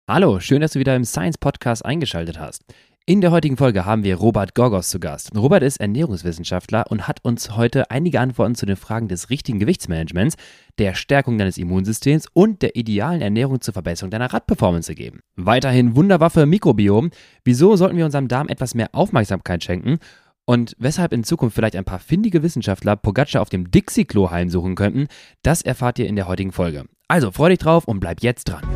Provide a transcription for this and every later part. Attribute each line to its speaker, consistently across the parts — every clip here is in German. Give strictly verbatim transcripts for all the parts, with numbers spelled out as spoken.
Speaker 1: Hallo, schön, dass du wieder im Science Podcast eingeschaltet hast. In der heutigen Folge haben wir Robert Gorgos zu Gast. Robert ist Ernährungswissenschaftler und hat uns heute einige Antworten zu den Fragen des richtigen Gewichtsmanagements, der Stärkung deines Immunsystems und der idealen Ernährung zur Verbesserung deiner Radperformance gegeben. Weiterhin Wunderwaffe Mikrobiom. Wieso sollten wir unserem Darm etwas mehr Aufmerksamkeit schenken? Und weshalb in Zukunft vielleicht ein paar findige Wissenschaftler Pogačar auf dem Dixie-Klo heimsuchen könnten, das erfahrt ihr in der heutigen Folge. Also freu dich drauf und bleib jetzt dran.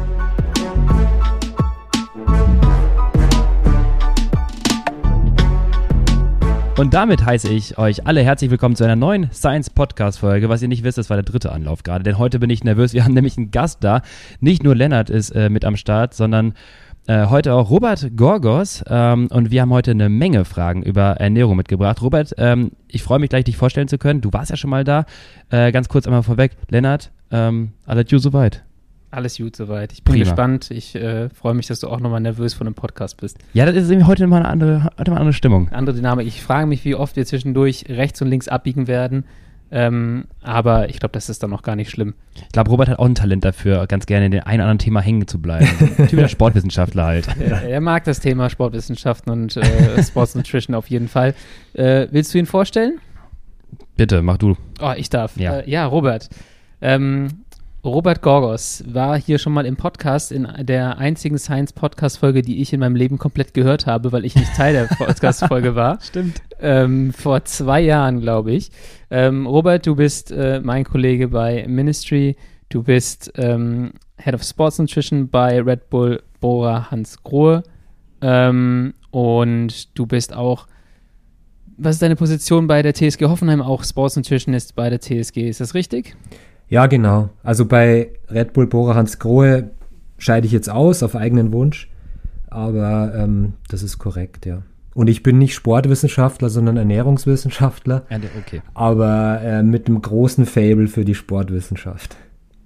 Speaker 1: Und damit heiße ich euch alle herzlich willkommen zu einer neuen Science-Podcast-Folge. Was ihr nicht wisst, das war der dritte Anlauf gerade, denn heute bin ich nervös. Wir haben nämlich einen Gast da. Nicht nur Lennart ist äh, mit am Start, sondern äh, heute auch Robert Gorgos. Ähm, und wir haben heute eine Menge Fragen über Ernährung mitgebracht. Robert, ähm, ich freue mich gleich, dich vorstellen zu können. Du warst ja schon mal da. Äh, ganz kurz einmal vorweg. Lennart, ähm, alles gut soweit?
Speaker 2: Alles gut soweit. Ich bin
Speaker 1: Prima.
Speaker 2: gespannt. Ich äh, freue mich, dass du auch nochmal nervös vor einem Podcast bist.
Speaker 1: Ja, das ist irgendwie heute mal eine andere, heute mal eine andere Stimmung.
Speaker 2: Andere Dynamik. Ich frage mich, wie oft wir zwischendurch rechts und links abbiegen werden. Ähm, aber ich glaube, das ist dann noch gar nicht schlimm.
Speaker 1: Ich glaube, Robert hat auch ein Talent dafür, ganz gerne in dem einen oder anderen Thema hängen zu bleiben. Typischer Sportwissenschaftler halt.
Speaker 2: Er, er mag das Thema Sportwissenschaften und äh, Sports Nutrition auf jeden Fall. Äh, willst du ihn vorstellen?
Speaker 1: Bitte, mach du.
Speaker 2: Oh, ich darf.
Speaker 1: Ja,
Speaker 2: äh, ja Robert. Ähm, Robert Gorgos war hier schon mal im Podcast, in der einzigen Science-Podcast-Folge, die ich in meinem Leben komplett gehört habe, weil ich nicht Teil der Podcast-Folge war.
Speaker 1: Stimmt.
Speaker 2: Ähm, vor zwei Jahren, glaube ich. Ähm, Robert, du bist äh, mein Kollege bei Ministry. Du bist ähm, Head of Sports Nutrition bei Red Bull Bora Hansgrohe. Ähm, und du bist auch, was ist deine Position bei der T S G Hoffenheim? Auch Sports Nutritionist bei der T S G. Ist das richtig?
Speaker 3: Ja, genau. Also bei Red Bull Bora Hansgrohe scheide ich jetzt aus, auf eigenen Wunsch. Aber ähm, das ist korrekt, ja. Und ich bin nicht Sportwissenschaftler, sondern Ernährungswissenschaftler.
Speaker 1: Ja, okay.
Speaker 3: Aber äh, mit einem großen Faible für die Sportwissenschaft.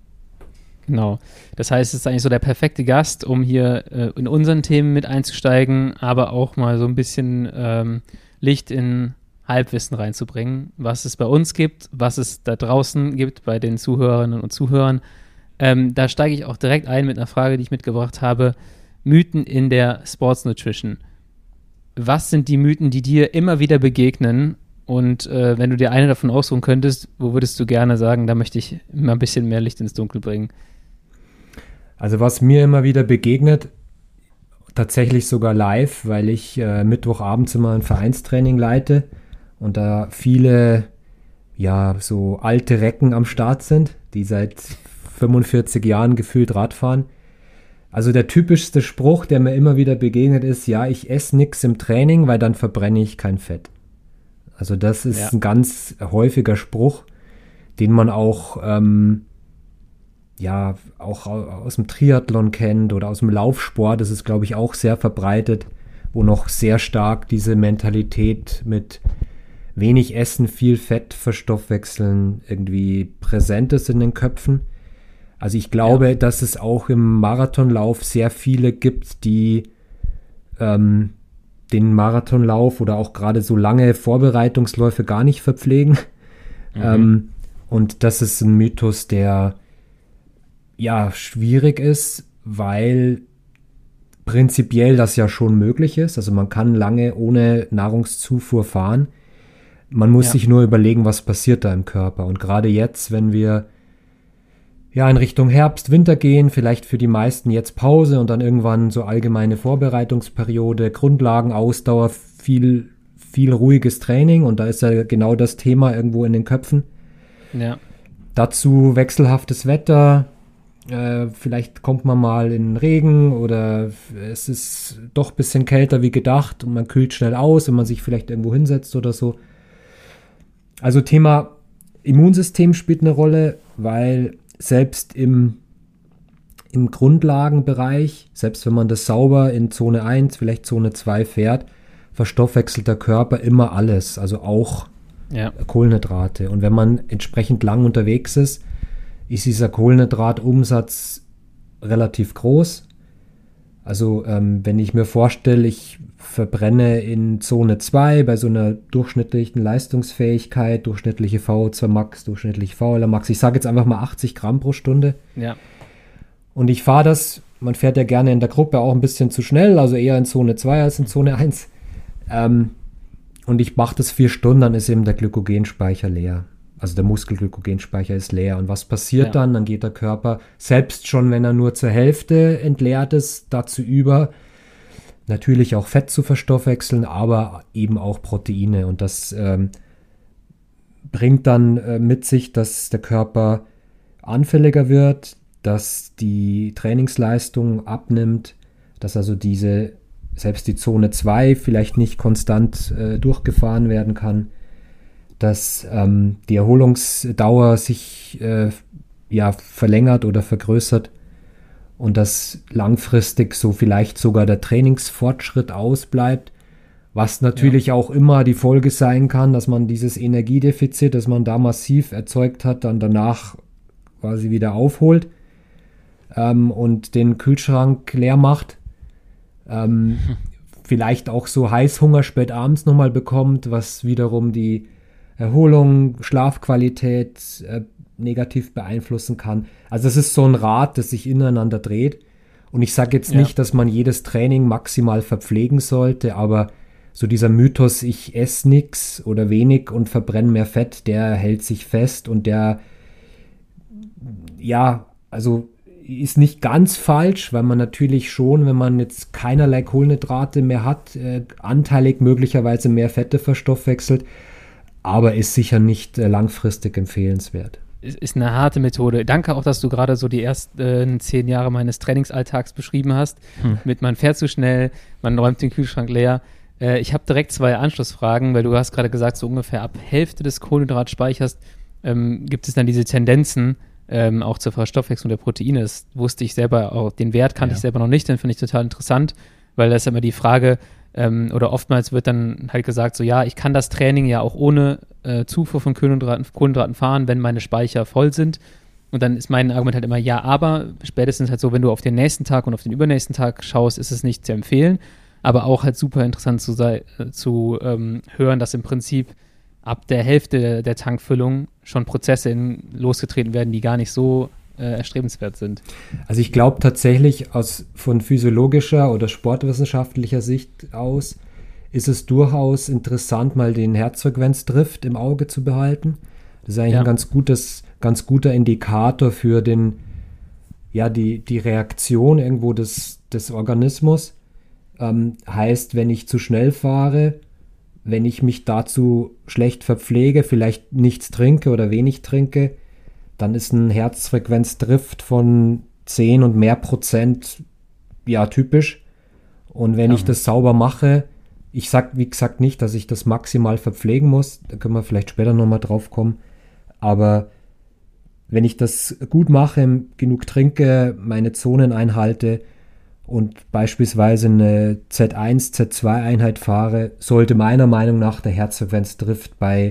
Speaker 2: Genau. Das heißt, es ist eigentlich so der perfekte Gast, um hier äh, in unseren Themen mit einzusteigen, aber auch mal so ein bisschen ähm, Licht in Halbwissen reinzubringen, was es bei uns gibt, was es da draußen gibt bei den Zuhörerinnen und Zuhörern. Ähm, da steige ich auch direkt ein mit einer Frage, die ich mitgebracht habe. Mythen in der Sports Nutrition. Was sind die Mythen, die dir immer wieder begegnen? Und äh, wenn du dir eine davon aussuchen könntest, wo würdest du gerne sagen, da möchte ich mal ein bisschen mehr Licht ins Dunkel bringen?
Speaker 3: Also was mir immer wieder begegnet, tatsächlich sogar live, weil ich äh, Mittwochabends immer ein Vereinstraining leite und da viele, ja, so alte Recken am Start sind, die seit fünfundvierzig Jahren gefühlt Rad fahren. Also der typischste Spruch, der mir immer wieder begegnet ist, ja, ich esse nichts im Training, weil dann verbrenne ich kein Fett. Also das ist ja ein ganz häufiger Spruch, den man auch, ähm, ja, auch aus dem Triathlon kennt oder aus dem Laufsport. Das ist, glaube ich, auch sehr verbreitet, wo noch sehr stark diese Mentalität mit wenig Essen, viel Fett verstoffwechseln irgendwie präsent ist in den Köpfen. Also ich glaube, ja. dass es auch im Marathonlauf sehr viele gibt, die ähm, den Marathonlauf oder auch gerade so lange Vorbereitungsläufe gar nicht verpflegen. Mhm. Ähm, und das ist ein Mythos, der ja schwierig ist, weil prinzipiell das ja schon möglich ist. Also man kann lange ohne Nahrungszufuhr fahren. Man muss ja. sich nur überlegen, was passiert da im Körper. Und gerade jetzt, wenn wir ja in Richtung Herbst, Winter gehen, vielleicht für die meisten jetzt Pause und dann irgendwann so allgemeine Vorbereitungsperiode, Grundlagen, Ausdauer, viel, viel ruhiges Training. Und da ist ja genau das Thema irgendwo in den Köpfen.
Speaker 2: Ja.
Speaker 3: Dazu wechselhaftes Wetter. Äh, vielleicht kommt man mal in Regen oder es ist doch ein bisschen kälter wie gedacht und man kühlt schnell aus, wenn man sich vielleicht irgendwo hinsetzt oder so. Also Thema Immunsystem spielt eine Rolle, weil selbst im, im Grundlagenbereich, selbst wenn man das sauber in Zone eins, vielleicht Zone zwei fährt, verstoffwechselt der Körper immer alles, also auch ja. Kohlenhydrate. Und wenn man entsprechend lang unterwegs ist, ist dieser Kohlenhydratumsatz relativ groß. Also ähm, wenn ich mir vorstelle, ich verbrenne in Zone zwei bei so einer durchschnittlichen Leistungsfähigkeit, durchschnittliche V O zwei Max, durchschnittliche V L R Max, ich sage jetzt einfach mal achtzig Gramm pro Stunde.
Speaker 2: Ja.
Speaker 3: Und ich fahre das, man fährt ja gerne in der Gruppe auch ein bisschen zu schnell, also eher in Zone zwei als in Zone eins. Ähm, und ich mache das vier Stunden, dann ist eben der Glykogenspeicher leer. Also der Muskelglykogenspeicher ist leer. Und was passiert ja. dann? Dann geht der Körper, selbst schon wenn er nur zur Hälfte entleert ist, dazu über, natürlich auch Fett zu verstoffwechseln, aber eben auch Proteine. Und das ähm, bringt dann äh, mit sich, dass der Körper anfälliger wird, dass die Trainingsleistung abnimmt, dass also diese, selbst die Zone zwei vielleicht nicht konstant äh, durchgefahren werden kann, dass ähm, die Erholungsdauer sich äh, ja, verlängert oder vergrößert und dass langfristig so vielleicht sogar der Trainingsfortschritt ausbleibt, was natürlich ja. auch immer die Folge sein kann, dass man dieses Energiedefizit, das man da massiv erzeugt hat, dann danach quasi wieder aufholt ähm, und den Kühlschrank leer macht. Ähm, hm. Vielleicht auch so Heißhunger spät abends nochmal bekommt, was wiederum die Erholung, Schlafqualität äh, negativ beeinflussen kann. Also es ist so ein Rad, das sich ineinander dreht. Und ich sage jetzt ja. nicht, dass man jedes Training maximal verpflegen sollte, aber so dieser Mythos, ich esse nichts oder wenig und verbrenne mehr Fett, der hält sich fest und der, ja, also ist nicht ganz falsch, weil man natürlich schon, wenn man jetzt keinerlei Kohlenhydrate mehr hat, äh, anteilig möglicherweise mehr Fette verstoffwechselt, aber ist sicher nicht äh, langfristig empfehlenswert.
Speaker 2: Ist eine harte Methode. Danke auch, dass du gerade so die ersten äh, zehn Jahre meines Trainingsalltags beschrieben hast. Hm. Mit man fährt zu schnell, man räumt den Kühlschrank leer. Äh, ich habe direkt zwei Anschlussfragen, weil du hast gerade gesagt, so ungefähr ab Hälfte des Kohlenhydratspeichers ähm, gibt es dann diese Tendenzen ähm, auch zur Verstoffwechslung der Proteine. Das wusste ich selber auch, den Wert kannte ja. ich selber noch nicht, den finde ich total interessant, weil das ist immer die Frage, Ähm, oder oftmals wird dann halt gesagt, so ja, ich kann das Training ja auch ohne äh, Zufuhr von Kohlenhydraten, Kohlenhydraten fahren, wenn meine Speicher voll sind. Und dann ist mein Argument halt immer, ja, aber spätestens halt so, wenn du auf den nächsten Tag und auf den übernächsten Tag schaust, ist es nicht zu empfehlen. Aber auch halt super interessant zu, sei, äh, zu ähm, hören, dass im Prinzip ab der Hälfte der, der Tankfüllung schon Prozesse in, losgetreten werden, die gar nicht so Äh, erstrebenswert sind.
Speaker 3: Also ich glaube tatsächlich aus von physiologischer oder sportwissenschaftlicher Sicht aus ist es durchaus interessant, mal den Herzfrequenzdrift im Auge zu behalten. Das ist eigentlich ja. ein ganz gutes, ganz guter Indikator für den, ja, die, die Reaktion irgendwo des, des Organismus. Ähm, heißt, wenn ich zu schnell fahre, wenn ich mich dazu schlecht verpflege, vielleicht nichts trinke oder wenig trinke, dann ist ein Herzfrequenzdrift von zehn und mehr Prozent ja typisch. Und wenn ja. ich das sauber mache, ich sag wie gesagt nicht, dass ich das maximal verpflegen muss, da können wir vielleicht später nochmal drauf kommen, aber wenn ich das gut mache, genug trinke, meine Zonen einhalte und beispielsweise eine Z eins, Z zwei Einheit fahre, sollte meiner Meinung nach der Herzfrequenzdrift bei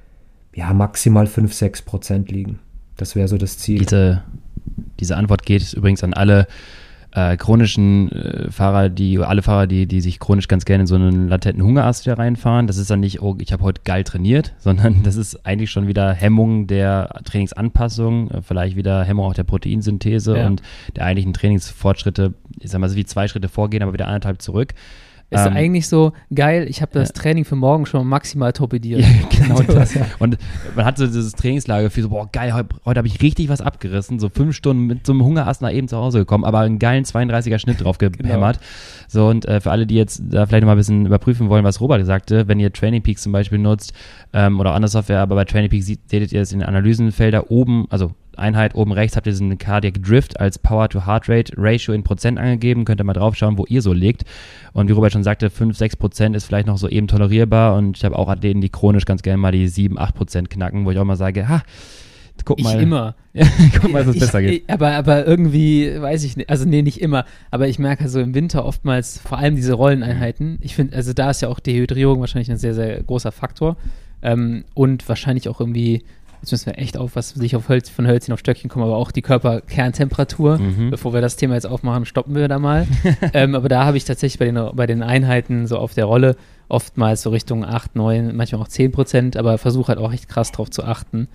Speaker 3: ja, maximal fünf bis sechs Prozent liegen. Das wäre so das Ziel.
Speaker 1: Diese, diese Antwort geht übrigens an alle äh, chronischen äh, Fahrer, die alle Fahrer, die, die sich chronisch ganz gerne in so einen latenten Hungerast wieder reinfahren. Das ist dann nicht, oh, ich habe heute geil trainiert, sondern das ist eigentlich schon wieder Hemmung der Trainingsanpassung, äh, vielleicht wieder Hemmung auch der Proteinsynthese ja. und der eigentlichen Trainingsfortschritte, ich sag mal so wie zwei Schritte vorgehen, aber wieder anderthalb zurück.
Speaker 2: Ist ähm, eigentlich so geil, ich habe das ja. Training für morgen schon maximal torpediert.
Speaker 1: Ja, genau das. Und man hat so dieses Trainingslager für so, boah, geil, heute, heute habe ich richtig was abgerissen, so fünf Stunden mit so einem Hungerast nach eben zu Hause gekommen, aber einen geilen zweiunddreißiger Schnitt drauf gehämmert. Genau. So, und äh, für alle, die jetzt da vielleicht noch mal ein bisschen überprüfen wollen, was Robert sagte, wenn ihr Training Peaks zum Beispiel nutzt ähm, oder andere Software, aber bei Training Peaks seht, seht ihr es in den Analysenfelder oben, also Einheit oben rechts habt ihr diesen Cardiac Drift als Power-to-Heart-Rate-Ratio in Prozent angegeben. Könnt ihr mal drauf schauen, wo ihr so liegt. Und wie Robert schon sagte, fünf bis sechs Prozent ist vielleicht noch so eben tolerierbar. Und ich habe auch Athleten, die chronisch ganz gerne mal die sieben bis acht Prozent knacken, wo ich auch mal sage, ha, guck mal.
Speaker 2: Ich immer.
Speaker 1: Guck mal, dass es besser geht.
Speaker 2: Ich, aber, aber irgendwie, weiß ich nicht, also nee, nicht immer. Aber ich merke so im Winter oftmals, vor allem diese Rolleneinheiten, ich finde, also da ist ja auch Dehydrierung wahrscheinlich ein sehr, sehr großer Faktor. Ähm, und wahrscheinlich auch irgendwie, jetzt müssen wir echt aufpassen, sich auf Hölz, von Hölzchen auf Stöckchen kommen, aber auch die Körperkerntemperatur. Mhm. Bevor wir das Thema jetzt aufmachen, stoppen wir da mal. ähm, aber da habe ich tatsächlich bei den, bei den Einheiten so auf der Rolle oftmals so Richtung acht, neun, manchmal auch zehn Prozent, aber versuche halt auch echt krass drauf zu achten.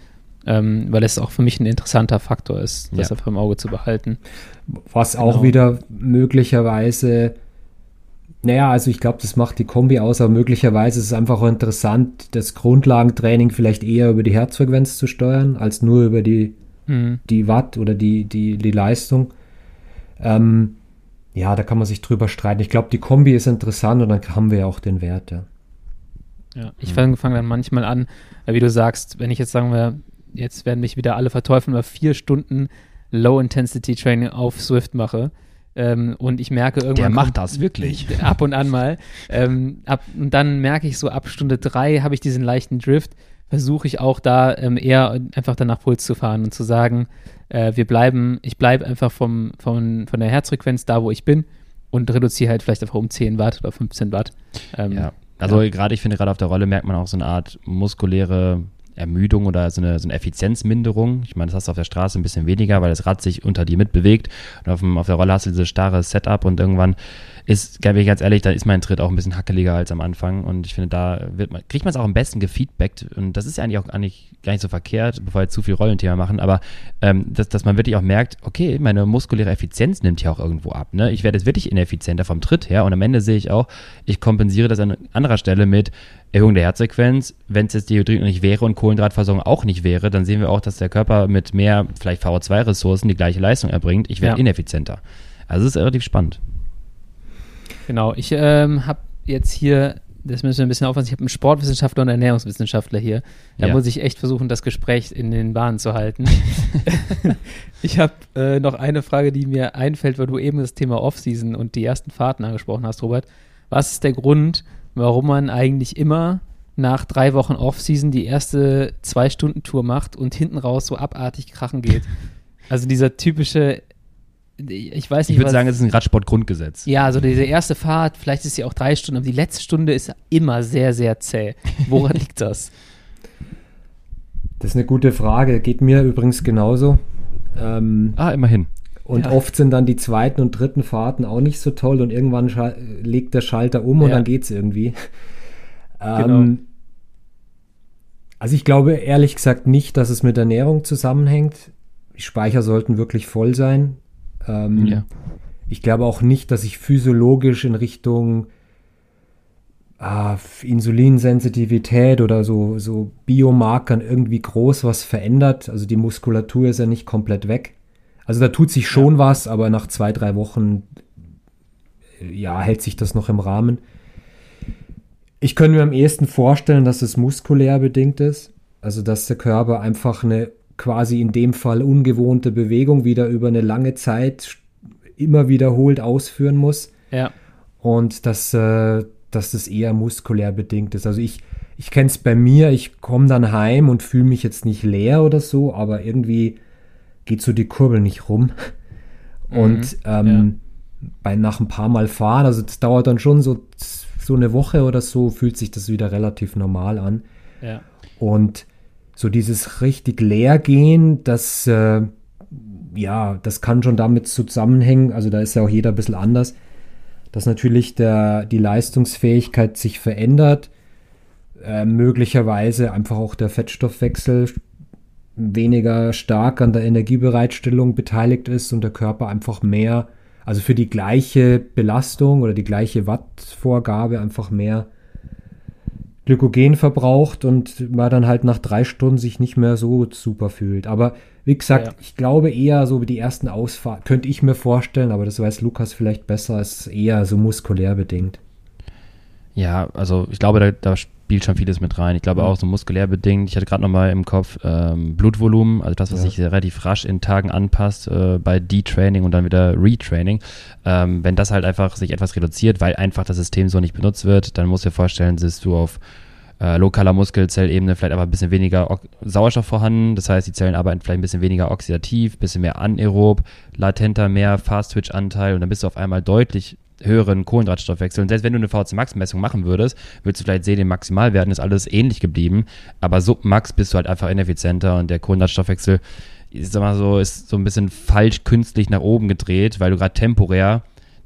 Speaker 2: ähm, weil es auch für mich ein interessanter Faktor ist, das
Speaker 1: Ja.
Speaker 2: einfach im Auge zu behalten.
Speaker 3: Was auch
Speaker 2: Genau.
Speaker 3: wieder möglicherweise, naja, also ich glaube, das macht die Kombi aus, aber möglicherweise ist es einfach auch interessant, das Grundlagentraining vielleicht eher über die Herzfrequenz zu steuern, als nur über die,
Speaker 2: Mhm.
Speaker 3: die Watt oder die, die, die Leistung. Ähm, ja, da kann man sich drüber streiten. Ich glaube, die Kombi ist interessant und dann haben wir ja auch den Wert, ja.
Speaker 2: Ja, ich fange fang dann manchmal an, äh, wie du sagst, wenn ich jetzt sagen wir, jetzt werden mich wieder alle verteufeln, aber vier Stunden Low-Intensity-Training auf Swift mache ähm, und ich merke irgendwann...
Speaker 1: Der macht
Speaker 2: kommt-
Speaker 1: das wirklich.
Speaker 2: Ab und an mal. Ähm, ab, und dann merke ich so, ab Stunde drei habe ich diesen leichten Drift, versuche ich auch da ähm, eher einfach dann nach Puls zu fahren und zu sagen, äh, wir bleiben, ich bleibe einfach vom, vom, von der Herzfrequenz da, wo ich bin und reduziere halt vielleicht einfach um zehn Watt oder fünfzehn Watt. Ähm,
Speaker 1: Ja, also gerade, ich finde, gerade auf der Rolle merkt man auch so eine Art muskuläre Ermüdung oder so eine, so eine Effizienzminderung. Ich meine, das hast du auf der Straße ein bisschen weniger, weil das Rad sich unter dir mitbewegt. Und auf, dem, auf der Rolle hast du dieses starre Setup und irgendwann ist, bin ich ganz ehrlich, da ist mein Tritt auch ein bisschen hackeliger als am Anfang. Und ich finde, da wird man, kriegt man es auch am besten gefeedbackt. Und das ist ja eigentlich auch eigentlich gar nicht so verkehrt, bevor wir zu viel Rollenthema machen. Aber ähm, dass, dass man wirklich auch merkt, okay, meine muskuläre Effizienz nimmt ja auch irgendwo ab. Ne? Ich werde jetzt wirklich ineffizienter vom Tritt her. Und am Ende sehe ich auch, ich kompensiere das an anderer Stelle mit Erhöhung der Herzfrequenz. Wenn es jetzt Dihydrid nicht wäre und Kohlenhydratversorgung auch nicht wäre, dann sehen wir auch, dass der Körper mit mehr, vielleicht V O zwei Ressourcen die gleiche Leistung erbringt. Ich werde
Speaker 2: Ja.
Speaker 1: ineffizienter. Also es ist relativ spannend.
Speaker 2: Genau, ich ähm, habe jetzt hier, das müssen wir ein bisschen aufpassen, ich habe einen Sportwissenschaftler und einen Ernährungswissenschaftler hier. Da
Speaker 1: Ja.
Speaker 2: muss ich echt versuchen, das Gespräch in den Bahnen zu halten. Ich habe äh, noch eine Frage, die mir einfällt, weil du eben das Thema Offseason und die ersten Fahrten angesprochen hast, Robert. Was ist der Grund, warum man eigentlich immer nach drei Wochen Offseason die erste Zwei-Stunden-Tour macht und hinten raus so abartig krachen geht? Also dieser typische, ich weiß nicht,
Speaker 1: Ich würde
Speaker 2: was-
Speaker 1: sagen, es ist ein Radsportgrundgesetz.
Speaker 2: ja, also diese erste Fahrt, vielleicht ist sie auch drei Stunden, aber die letzte Stunde ist immer sehr, sehr zäh. Woran liegt das?
Speaker 3: Das ist eine gute Frage. Geht mir übrigens genauso. Ähm,
Speaker 1: Ah, immerhin.
Speaker 3: und
Speaker 2: Ja.
Speaker 3: oft sind dann die zweiten und dritten Fahrten auch nicht so toll und irgendwann schal- legt der Schalter um und
Speaker 2: Ja.
Speaker 3: dann geht's irgendwie.
Speaker 2: Genau.
Speaker 3: Ähm, also ich glaube ehrlich gesagt nicht, dass es mit Ernährung zusammenhängt. Die Speicher sollten wirklich voll sein. Ähm,
Speaker 1: Ja.
Speaker 3: Ich glaube auch nicht, dass sich physiologisch in Richtung ah, Insulinsensitivität oder so, so Biomarkern irgendwie groß was verändert. Also die Muskulatur ist ja nicht komplett weg. Also da tut sich schon was, aber nach zwei, drei Wochen äh, ja, hält sich das noch im Rahmen. Ich könnte mir am ehesten vorstellen, dass es muskulär bedingt ist. Also dass der Körper einfach eine quasi in dem Fall ungewohnte Bewegung wieder über eine lange Zeit immer wiederholt ausführen muss.
Speaker 2: Ja,
Speaker 3: Und dass, äh, dass das eher muskulär bedingt ist. Also ich, ich kenne es bei mir, ich komme dann heim und fühle mich jetzt nicht leer oder so, aber irgendwie geht so die Kurbel nicht rum. Und ähm, bei, nach ein paar Mal fahren, also das dauert dann schon so, so eine Woche oder so, fühlt sich das wieder relativ normal an.
Speaker 2: ja.
Speaker 3: Und so dieses richtig leer gehen, das, äh, ja, das kann schon damit zusammenhängen, also da ist ja auch jeder ein bisschen anders, dass natürlich der, die Leistungsfähigkeit sich verändert, äh, möglicherweise einfach auch der Fettstoffwechsel weniger stark an der Energiebereitstellung beteiligt ist und der Körper einfach mehr, also für die gleiche Belastung oder die gleiche Wattvorgabe einfach mehr Glykogen verbraucht und man dann halt nach drei Stunden sich nicht mehr so super fühlt. Aber wie gesagt,
Speaker 2: Ja.
Speaker 3: ich glaube eher so wie die ersten Ausfahrten, könnte ich mir vorstellen, aber das weiß Lukas vielleicht besser, ist eher so muskulär bedingt.
Speaker 1: Ja, also ich glaube, da, da spielt schon vieles mit rein. Ich glaube auch so muskulär bedingt. Ich hatte gerade noch mal im Kopf ähm, Blutvolumen, also das, was
Speaker 3: Ja.
Speaker 1: sich relativ rasch in Tagen anpasst äh, bei Detraining und dann wieder Retraining. Ähm, wenn das halt einfach sich etwas reduziert, weil einfach das System so nicht benutzt wird, dann musst du dir vorstellen, siehst du auf äh, lokaler Muskelzellebene vielleicht aber ein bisschen weniger O- Sauerstoff vorhanden. Das heißt, die Zellen arbeiten vielleicht ein bisschen weniger oxidativ, ein bisschen mehr anaerob, latenter mehr Fast-Twitch-Anteil und dann bist du auf einmal deutlich höheren Kohlenhydratstoffwechsel. Und selbst wenn du eine V C Max-Messung machen würdest, würdest du vielleicht sehen, den Maximalwerten ist alles ähnlich geblieben, aber Sub-Max bist du halt einfach ineffizienter und der Kohlenhydratstoffwechsel, ich sag mal so, ist so ein bisschen falsch künstlich nach oben gedreht, weil du gerade temporär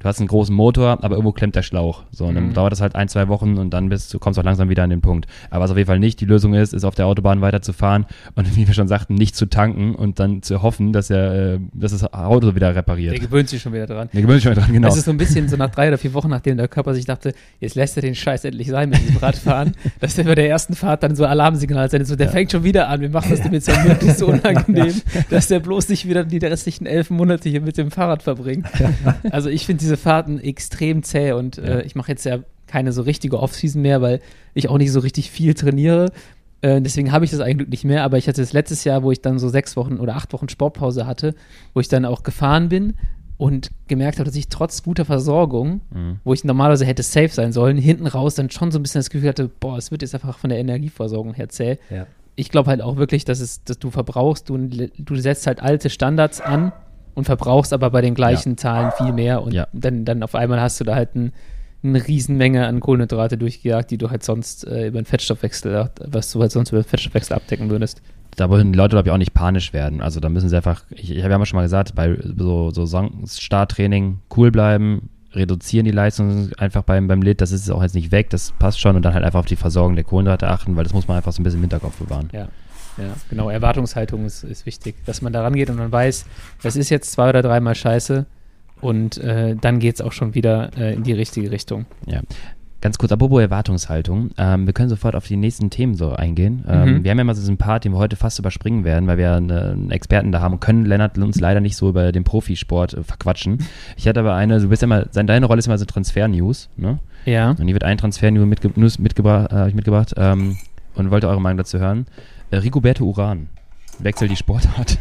Speaker 1: du hast einen großen Motor, aber irgendwo klemmt der Schlauch. So, und dann
Speaker 2: Mhm.
Speaker 1: dauert das halt ein, zwei Wochen und dann bist du kommst auch langsam wieder an den Punkt. Aber was auf jeden Fall nicht die Lösung ist, ist auf der Autobahn weiterzufahren und wie wir schon sagten, nicht zu tanken und dann zu hoffen, dass er, äh, dass das Auto wieder repariert.
Speaker 2: Der gewöhnt sich schon wieder dran.
Speaker 1: Der gewöhnt sich schon dran, genau.
Speaker 2: Das ist so ein bisschen so nach drei oder vier Wochen, nachdem der Körper sich dachte, jetzt lässt er den Scheiß endlich sein mit diesem Radfahren, dass der bei der ersten Fahrt dann so Alarmsignal sendet, so der
Speaker 1: Ja.
Speaker 2: fängt schon wieder an, wir machen das dem jetzt ja möglichst so unangenehm, dass der bloß nicht wieder die restlichen elf Monate hier mit dem Fahrrad verbringt. Also ich finde diese Fahrten extrem zäh und
Speaker 1: Ja.
Speaker 2: äh, ich mache jetzt ja keine so richtige Off-Season mehr, weil ich auch nicht so richtig viel trainiere. Äh, deswegen habe ich das eigentlich nicht mehr, aber ich hatte das letztes Jahr, wo ich dann so sechs Wochen oder acht Wochen Sportpause hatte, wo ich dann auch gefahren bin und gemerkt habe, dass ich trotz guter Versorgung,
Speaker 1: Mhm.
Speaker 2: wo ich normalerweise hätte safe sein sollen, hinten raus dann schon so ein bisschen das Gefühl hatte, boah, es wird jetzt einfach von der Energieversorgung her zäh.
Speaker 3: Ja.
Speaker 2: Ich glaube halt auch wirklich, dass es, dass du verbrauchst, du, du setzt halt alte Standards an und verbrauchst aber bei den gleichen Zahlen viel mehr und
Speaker 1: Ja.
Speaker 2: dann, dann auf einmal hast du da halt ein, eine Riesenmenge an Kohlenhydrate durchgejagt, die du halt sonst äh, über den Fettstoffwechsel, was du halt sonst über den Fettstoffwechsel abdecken würdest.
Speaker 1: Da wollen die Leute, glaube ich, auch nicht panisch werden. Also da müssen sie einfach, ich, ich habe ja schon mal gesagt, bei so, so Starttraining cool bleiben, reduzieren die Leistung einfach beim, beim Lit, das ist auch jetzt nicht weg, das passt schon und dann halt einfach auf die Versorgung der Kohlenhydrate achten, weil das muss man einfach so ein bisschen im Hinterkopf bewahren.
Speaker 2: Ja, ja, genau. Erwartungshaltung ist, ist wichtig, dass man da rangeht und man weiß, das ist jetzt zwei oder dreimal scheiße und äh, dann geht es auch schon wieder äh, in die richtige Richtung.
Speaker 1: Ja. Ganz kurz, apropos Erwartungshaltung, ähm, wir können sofort auf die nächsten Themen so eingehen. Ähm,
Speaker 2: Mhm.
Speaker 1: Wir haben ja mal so einen Part, den wir heute fast überspringen werden, weil wir eine, einen Experten da haben und können Lennart uns leider nicht so über den Profisport äh, verquatschen. Ich hatte aber eine, du bist ja mal, deine Rolle ist immer so Transfer-News, ne?
Speaker 2: Ja.
Speaker 1: Und hier wird ein Transfer-News mitge News mitgebra äh, hab ich mitgebracht ähm, und wollte eure Meinung dazu hören. Äh, Rigoberto Uran wechselt die Sportart.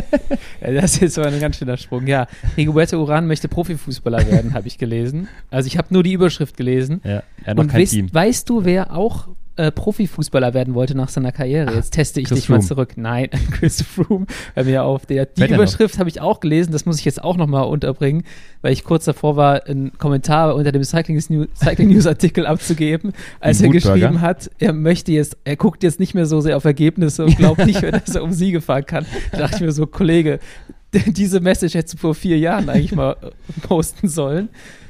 Speaker 2: Ja, das ist jetzt so ein ganz schöner Sprung. Ja, Rigoberto Uran möchte Profifußballer werden, habe ich gelesen. Also ich habe nur die Überschrift gelesen.
Speaker 1: Ja, er hat noch
Speaker 2: Und
Speaker 1: kein
Speaker 2: weißt,
Speaker 1: Team.
Speaker 2: weißt du, wer auch äh, Profifußballer werden wollte nach seiner Karriere?
Speaker 1: Ah,
Speaker 2: Jetzt teste ich
Speaker 1: Chris
Speaker 2: dich mal
Speaker 1: Froome.
Speaker 2: zurück. Nein, Chris Froome, hör mir auf. Der, die
Speaker 1: Fällt er
Speaker 2: Überschrift habe ich auch gelesen, das muss ich jetzt auch nochmal unterbringen, weil ich kurz davor war, einen Kommentar unter dem Cycling News, Cycling News Artikel abzugeben, als
Speaker 1: Ein
Speaker 2: er
Speaker 1: Wutbürger.
Speaker 2: geschrieben hat, er möchte jetzt, er guckt jetzt nicht mehr so sehr auf Ergebnisse und glaubt nicht mehr, dass er um Siege fahren kann. Da dachte ich mir so, Kollege, diese Message hättest du vor vier Jahren eigentlich mal äh, posten sollen.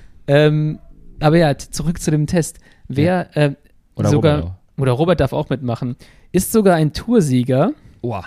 Speaker 2: Ähm, aber ja, t- zurück zu dem Test. Wer äh,
Speaker 1: Oder
Speaker 2: sogar,
Speaker 1: Robert auch.
Speaker 2: oder Robert darf auch mitmachen, ist sogar ein Toursieger,
Speaker 1: Oha.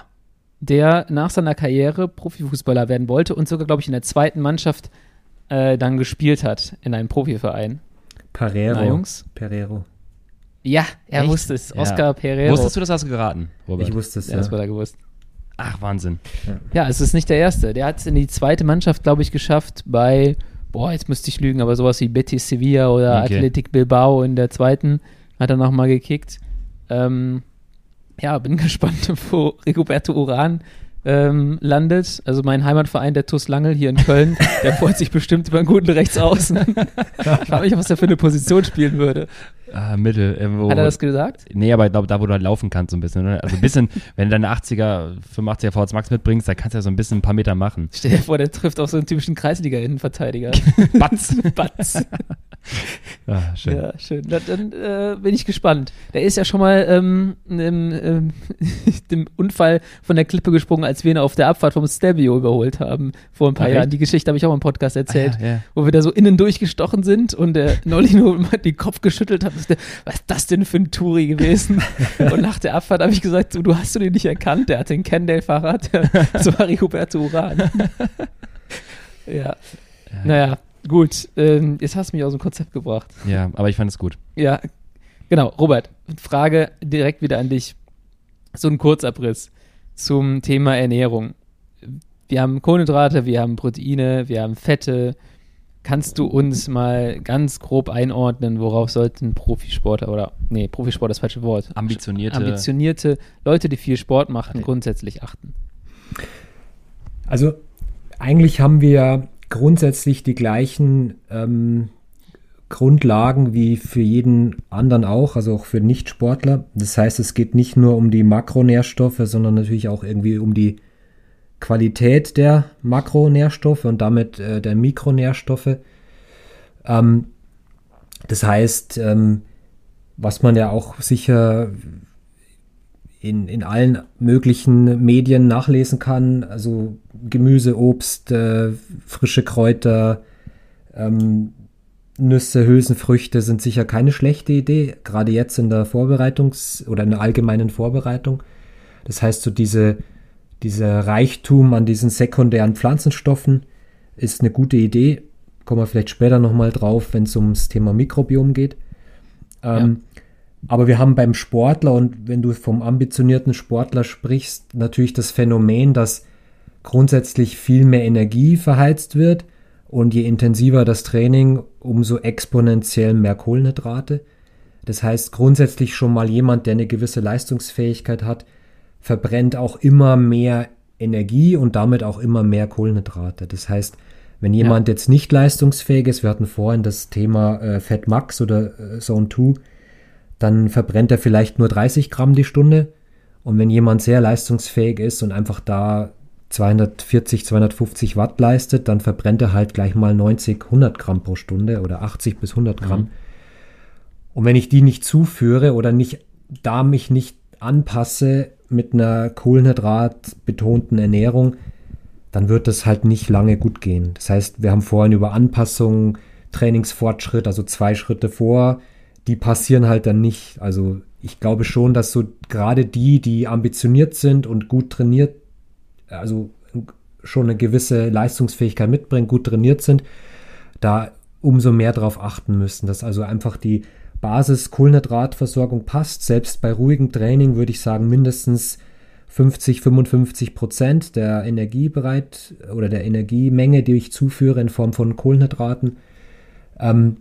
Speaker 2: der nach seiner Karriere Profifußballer werden wollte und sogar, glaube ich, in der zweiten Mannschaft äh, dann gespielt hat in einem Profiverein.
Speaker 3: Pereiro.
Speaker 2: Na, Jungs?
Speaker 3: Pereiro.
Speaker 2: Ja, er
Speaker 1: Echt?
Speaker 2: wusste es.
Speaker 1: Ja.
Speaker 2: Oscar Pereiro.
Speaker 1: Wusstest du das, hast du geraten, Robert?
Speaker 3: Ich wusste es,
Speaker 2: Ja,
Speaker 3: ja.
Speaker 2: das war da gewusst.
Speaker 1: Ach, Wahnsinn.
Speaker 2: Ja, es ist nicht der Erste. Der hat es in die zweite Mannschaft, glaube ich, geschafft bei, boah, jetzt müsste ich lügen, aber sowas wie Betis Sevilla oder
Speaker 1: Okay.
Speaker 2: Athletic Bilbao in der zweiten hat er nochmal gekickt. Ähm, ja, bin gespannt, wo Rigoberto Uran ähm, landet. Also mein Heimatverein, der T U S Langel hier in Köln, der freut sich bestimmt über einen guten Rechtsaußen. Ich frage mich, was er für eine Position spielen würde.
Speaker 1: Ah, Mittel. Irgendwo.
Speaker 2: Hat er das gesagt?
Speaker 1: Nee, aber ich glaube, da, wo du halt laufen kannst, so ein bisschen. Ne? Also ein bisschen, wenn du deine achtziger, fünfundachtziger V S Max mitbringst, dann kannst du ja so ein bisschen ein paar Meter machen.
Speaker 2: Stell dir vor, der trifft auf so einen typischen Kreisliga-Innenverteidiger.
Speaker 1: Batz.
Speaker 2: Batz.
Speaker 1: Ah, schön.
Speaker 2: Ja, schön. Na, dann äh, bin ich gespannt. Der ist ja schon mal ähm, im, ähm, dem Unfall von der Klippe gesprungen, als wir ihn auf der Abfahrt vom Stelvio überholt haben vor ein paar
Speaker 1: Ach,
Speaker 2: Jahren.
Speaker 1: echt?
Speaker 2: Die Geschichte habe ich auch im Podcast erzählt,
Speaker 1: Ah, ja, ja.
Speaker 2: wo wir da so innen durchgestochen sind und der neulich nur mal den Kopf geschüttelt hat. Der, was ist das denn für ein Touri gewesen? Und nach der Abfahrt habe ich gesagt, so, du hast du den nicht erkannt? Der hatte ein Kendall-Fahrrad. Das war Rigoberto Uran. Ja. Naja, gut. Ähm, jetzt hast du mich aus dem Konzept gebracht.
Speaker 1: Ja, aber ich fand es gut.
Speaker 2: Ja, genau. Robert, Frage direkt wieder an dich. So ein Kurzabriss zum Thema Ernährung. Wir haben Kohlenhydrate, wir haben Proteine, wir haben Fette. Kannst du uns mal ganz grob einordnen, worauf sollten Profisportler oder, nee, Profisport ist das falsche Wort.
Speaker 1: Ambitionierte.
Speaker 2: Ambitionierte Leute, die viel Sport machen,
Speaker 1: Okay.
Speaker 2: grundsätzlich achten?
Speaker 3: Also eigentlich haben wir ja grundsätzlich die gleichen ähm, Grundlagen wie für jeden anderen auch, also auch für Nichtsportler. Das heißt, es geht nicht nur um die Makronährstoffe, sondern natürlich auch irgendwie um die Qualität der Makronährstoffe und damit äh, der Mikronährstoffe. Ähm, das heißt, ähm, was man ja auch sicher in, in allen möglichen Medien nachlesen kann, also Gemüse, Obst, äh, frische Kräuter, Ähm, Nüsse, Hülsenfrüchte sind sicher keine schlechte Idee, gerade jetzt in der Vorbereitungs- oder in der allgemeinen Vorbereitung. Das heißt, so diese, dieser Reichtum an diesen sekundären Pflanzenstoffen ist eine gute Idee. Kommen wir vielleicht später nochmal drauf, wenn es ums Thema Mikrobiom geht. Ähm, ja. Aber wir haben beim Sportler, und wenn du vom ambitionierten Sportler sprichst, natürlich das Phänomen, dass grundsätzlich viel mehr Energie verheizt wird und je intensiver das Training, umso exponentiell mehr Kohlenhydrate. Das heißt, grundsätzlich schon mal jemand, der eine gewisse Leistungsfähigkeit hat, verbrennt auch immer mehr Energie und damit auch immer mehr Kohlenhydrate. Das heißt, wenn jemand ja. jetzt nicht leistungsfähig ist, wir hatten vorhin das Thema äh, Fat Max oder äh, Zone zwei, dann verbrennt er vielleicht nur dreißig Gramm die Stunde. Und wenn jemand sehr leistungsfähig ist und einfach da zweihundertvierzig, zweihundertfünfzig Watt leistet, dann verbrennt er halt gleich mal neunzig, hundert Gramm pro Stunde oder achtzig bis hundert Gramm. Mhm. Und wenn ich die nicht zuführe oder nicht, da mich nicht anpasse mit einer kohlenhydratbetonten Ernährung, dann wird das halt nicht lange gut gehen. Das heißt, wir haben vorhin über Anpassung, Trainingsfortschritt, also zwei Schritte vor, die passieren halt dann nicht. Also ich glaube schon, dass so gerade die, die ambitioniert sind und gut trainiert, also schon eine gewisse Leistungsfähigkeit mitbringen, gut trainiert sind, da umso mehr darauf achten müssen, dass also einfach die Basis-Kohlenhydratversorgung passt. Selbst bei ruhigem Training würde ich sagen, mindestens fünfzig, fünfundfünfzig Prozent der Energie bereit oder der Energiemenge, die ich zuführe in Form von Kohlenhydraten. Ähm,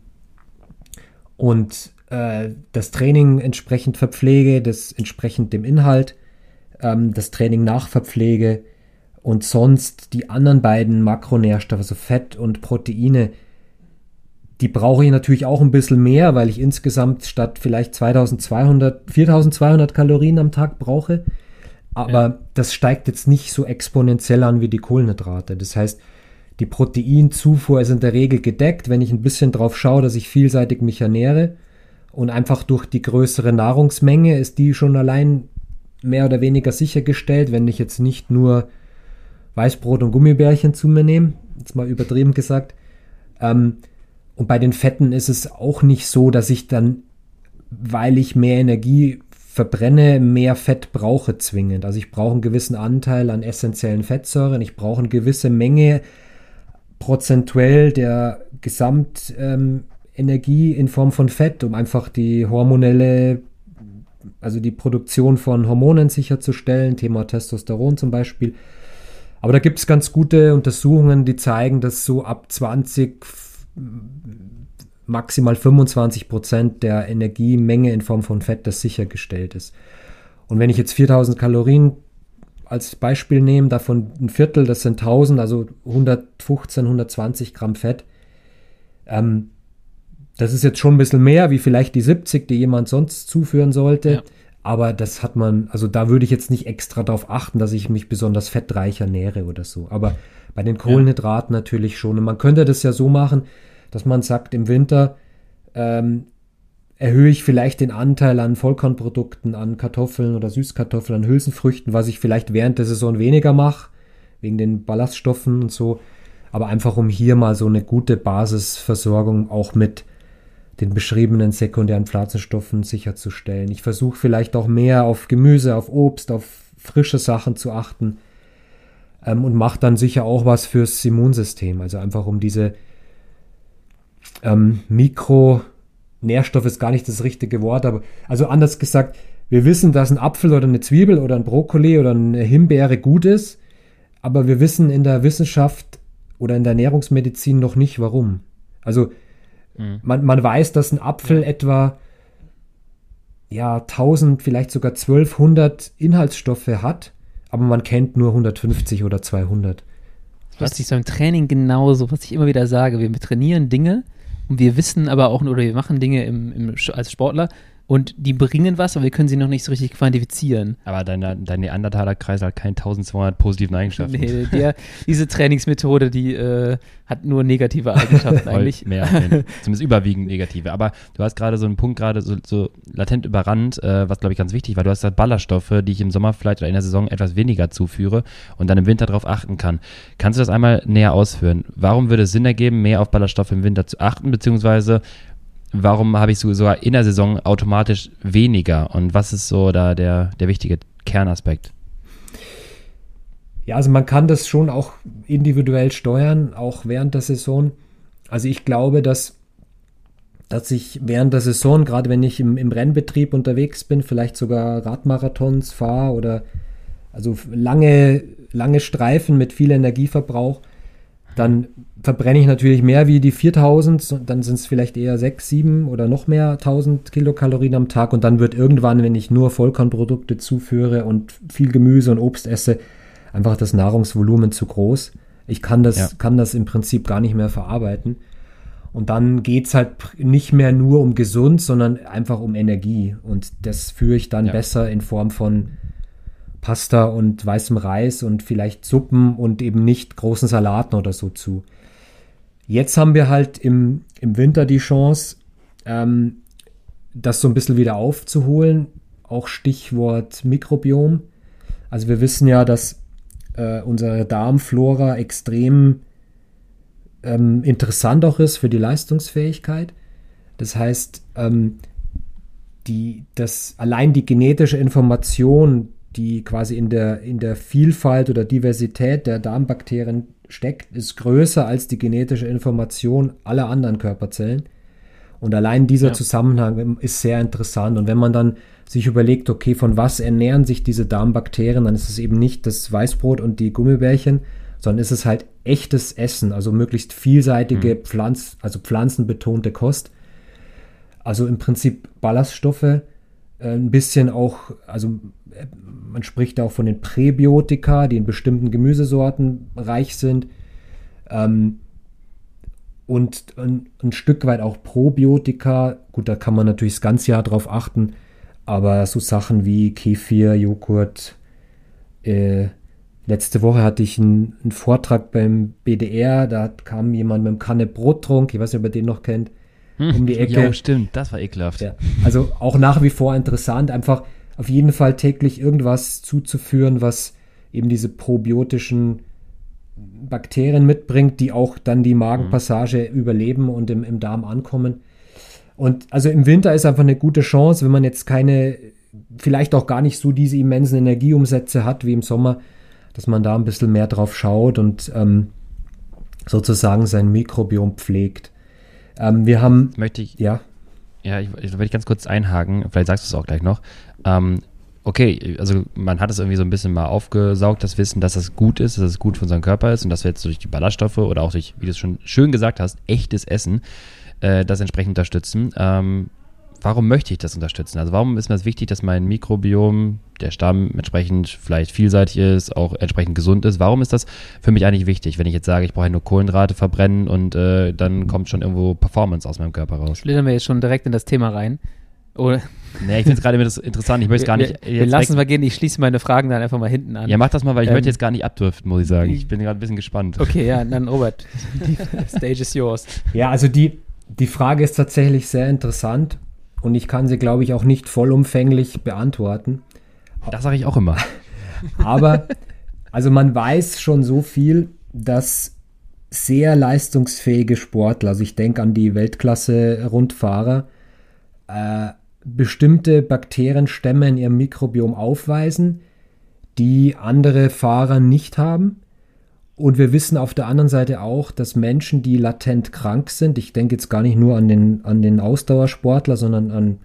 Speaker 3: und äh, das Training entsprechend verpflege, das entsprechend dem Inhalt, ähm, das Training nach Verpflege und sonst die anderen beiden Makronährstoffe, also Fett und Proteine, die brauche ich natürlich auch ein bisschen mehr, weil ich insgesamt statt vielleicht zweitausendzweihundert, viertausendzweihundert Kalorien am Tag brauche. Aber ja. das steigt jetzt nicht so exponentiell an wie die Kohlenhydrate. Das heißt, die Proteinzufuhr ist in der Regel gedeckt, wenn ich ein bisschen drauf schaue, dass ich vielseitig mich ernähre. Und einfach durch die größere Nahrungsmenge ist die schon allein mehr oder weniger sichergestellt, wenn ich jetzt nicht nur Weißbrot und Gummibärchen zu mir nehme, jetzt mal übertrieben gesagt. Ähm, und bei den Fetten ist es auch nicht so, dass ich dann, weil ich mehr Energie verbrenne, mehr Fett brauche zwingend. Also ich brauche einen gewissen Anteil an essentiellen Fettsäuren, ich brauche eine gewisse Menge prozentuell der Gesamtenergie ähm, in Form von Fett, um einfach die hormonelle, also die Produktion von Hormonen sicherzustellen, Thema Testosteron zum Beispiel. Aber da gibt es ganz gute Untersuchungen, die zeigen, dass so ab zwanzig, maximal fünfundzwanzig Prozent der Energiemenge in Form von Fett, das sichergestellt ist. Und wenn ich jetzt viertausend Kalorien als Beispiel nehme, davon ein Viertel, das sind tausend, also hundertfünfzehn, hundertzwanzig Gramm Fett, ähm, das ist jetzt schon ein bisschen mehr, wie vielleicht die siebzig, die jemand sonst zuführen sollte. Ja. Aber das hat man, also da würde ich jetzt nicht extra darauf achten, dass ich mich besonders fettreich ernähre oder so. Aber bei den Kohlenhydraten ja. natürlich schon. Und man könnte das ja so machen, dass man sagt, im Winter ähm, erhöhe ich vielleicht den Anteil an Vollkornprodukten, an Kartoffeln oder Süßkartoffeln, an Hülsenfrüchten, was ich vielleicht während der Saison weniger mache, wegen den Ballaststoffen und so. Aber einfach, um hier mal so eine gute Basisversorgung auch mit den beschriebenen sekundären Pflanzenstoffen sicherzustellen. Ich versuche vielleicht auch mehr auf Gemüse, auf Obst, auf frische Sachen zu achten ähm, und mache dann sicher auch was fürs Immunsystem. Also einfach um diese ähm, Mikronährstoffe ist gar nicht das richtige Wort, aber also anders gesagt, wir wissen, dass ein Apfel oder eine Zwiebel oder ein Brokkoli oder eine Himbeere gut ist, aber wir wissen in der Wissenschaft oder in der Ernährungsmedizin noch nicht, warum. Also Man, man weiß, dass ein Apfel ja. etwa ja, tausend, vielleicht sogar zwölfhundert Inhaltsstoffe hat, aber man kennt nur hundertfünfzig oder zweihundert.
Speaker 2: Das ist so im Training genauso, was ich immer wieder sage. Wir trainieren Dinge und wir wissen aber auch, oder wir machen Dinge im, im, als Sportler, und die bringen was, aber wir können sie noch nicht so richtig quantifizieren.
Speaker 1: Aber dein, dein Neandertaler-Kreis hat keine eintausendzweihundert positiven Eigenschaften.
Speaker 2: Nee, der, diese Trainingsmethode, die äh, hat nur negative Eigenschaften eigentlich.
Speaker 1: Mehr, mehr, zumindest überwiegend negative. Aber du hast gerade so einen Punkt gerade so, so latent überrannt, äh, was glaube ich ganz wichtig war. Du hast gesagt Ballaststoffe, die ich im Sommer vielleicht oder in der Saison etwas weniger zuführe und dann im Winter darauf achten kann. Kannst du das einmal näher ausführen? Warum würde es Sinn ergeben, mehr auf Ballaststoffe im Winter zu achten, beziehungsweise warum habe ich so sogar in der Saison automatisch weniger? Und was ist so da der, der wichtige Kernaspekt?
Speaker 3: Ja, also man kann das schon auch individuell steuern, auch während der Saison. Also ich glaube, dass, dass ich während der Saison, gerade wenn ich im, im Rennbetrieb unterwegs bin, vielleicht sogar Radmarathons fahre oder also lange, lange Streifen mit viel Energieverbrauch, dann verbrenne ich natürlich mehr wie die viertausend, dann sind es vielleicht eher sechs, sieben oder noch mehr tausend Kilokalorien am Tag und dann wird irgendwann, wenn ich nur Vollkornprodukte zuführe und viel Gemüse und Obst esse, einfach das Nahrungsvolumen zu groß. Ich kann das, ja. kann das im Prinzip gar nicht mehr verarbeiten. Und dann geht es halt nicht mehr nur um gesund, sondern einfach um Energie. Und das führe ich dann ja. besser in Form von Pasta und weißem Reis und vielleicht Suppen und eben nicht großen Salaten oder so zu. Jetzt haben wir halt im, im Winter die Chance, ähm, das so ein bisschen wieder aufzuholen. Auch Stichwort Mikrobiom. Also wir wissen ja, dass äh, unsere Darmflora extrem ähm, interessant auch ist für die Leistungsfähigkeit. Das heißt, ähm, die, das, allein die genetische Information, die quasi in der, in der Vielfalt oder Diversität der Darmbakterien steckt, ist größer als die genetische Information aller anderen Körperzellen. Und allein dieser ja. Zusammenhang ist sehr interessant. Und wenn man dann sich überlegt, okay, von was ernähren sich diese Darmbakterien, dann ist es eben nicht das Weißbrot und die Gummibärchen, sondern ist es halt echtes Essen, also möglichst vielseitige mhm. Pflanz, also pflanzenbetonte Kost. Also im Prinzip Ballaststoffe, äh, ein bisschen auch, also man spricht auch von den Präbiotika, die in bestimmten Gemüsesorten reich sind. Ähm, und ein, ein Stück weit auch Probiotika. Gut, da kann man natürlich das ganze Jahr drauf achten. Aber so Sachen wie Kefir, Joghurt. Äh, letzte Woche hatte ich einen, einen Vortrag beim B D R. Da kam jemand mit einem Kanne Brottrunk. Ich weiß nicht, ob ihr den noch kennt.
Speaker 1: Hm, um die Ecke. Ja, stimmt. Das war ekelhaft.
Speaker 3: Ja, also auch nach wie vor interessant. Einfach auf jeden Fall täglich irgendwas zuzuführen, was eben diese probiotischen Bakterien mitbringt, die auch dann die Magenpassage mhm. überleben und im, im Darm ankommen. Und also im Winter ist einfach eine gute Chance, wenn man jetzt keine, vielleicht auch gar nicht so diese immensen Energieumsätze hat wie im Sommer, dass man da ein bisschen mehr drauf schaut und ähm, sozusagen sein Mikrobiom pflegt. Ähm, wir haben...
Speaker 1: Das möchte ich...
Speaker 3: Ja.
Speaker 1: Ja, ich, ich würde ganz kurz einhaken, vielleicht sagst du es auch gleich noch. Ähm, okay, also man hat es irgendwie so ein bisschen mal aufgesaugt, das Wissen, dass das gut ist, dass es gut für unseren Körper ist und dass wir jetzt durch die Ballaststoffe oder auch durch, wie du es schon schön gesagt hast, echtes Essen, äh, das entsprechend unterstützen. Ähm, warum möchte ich das unterstützen? Also warum ist mir das wichtig, dass mein Mikrobiom, der Stamm entsprechend vielleicht vielseitig ist, auch entsprechend gesund ist? Warum ist das für mich eigentlich wichtig, wenn ich jetzt sage, ich brauche nur Kohlenhydrate verbrennen und äh, dann kommt schon irgendwo Performance aus meinem Körper raus?
Speaker 2: Schlittern wir jetzt schon direkt in das Thema rein? Oder?
Speaker 1: Nee, ich finde es gerade interessant, ich möchte es gar nicht...
Speaker 2: Wir, wir lassen mal gehen, ich schließe meine Fragen dann einfach mal hinten an.
Speaker 1: Ja, mach das mal, weil ich ähm, möchte jetzt gar nicht abdriften, muss ich sagen. Ich bin gerade ein bisschen gespannt.
Speaker 2: Okay, ja, dann Robert, die Stage is yours.
Speaker 3: Ja, also die, die Frage ist tatsächlich sehr interessant und ich kann sie, glaube ich, auch nicht vollumfänglich beantworten.
Speaker 1: Das sage ich auch immer.
Speaker 3: Aber, also man weiß schon so viel, dass sehr leistungsfähige Sportler, also ich denke an die Weltklasse-Rundfahrer, äh, bestimmte Bakterienstämme in ihrem Mikrobiom aufweisen, die andere Fahrer nicht haben. Und wir wissen auf der anderen Seite auch, dass Menschen, die latent krank sind, ich denke jetzt gar nicht nur an den, an den Ausdauersportler, sondern an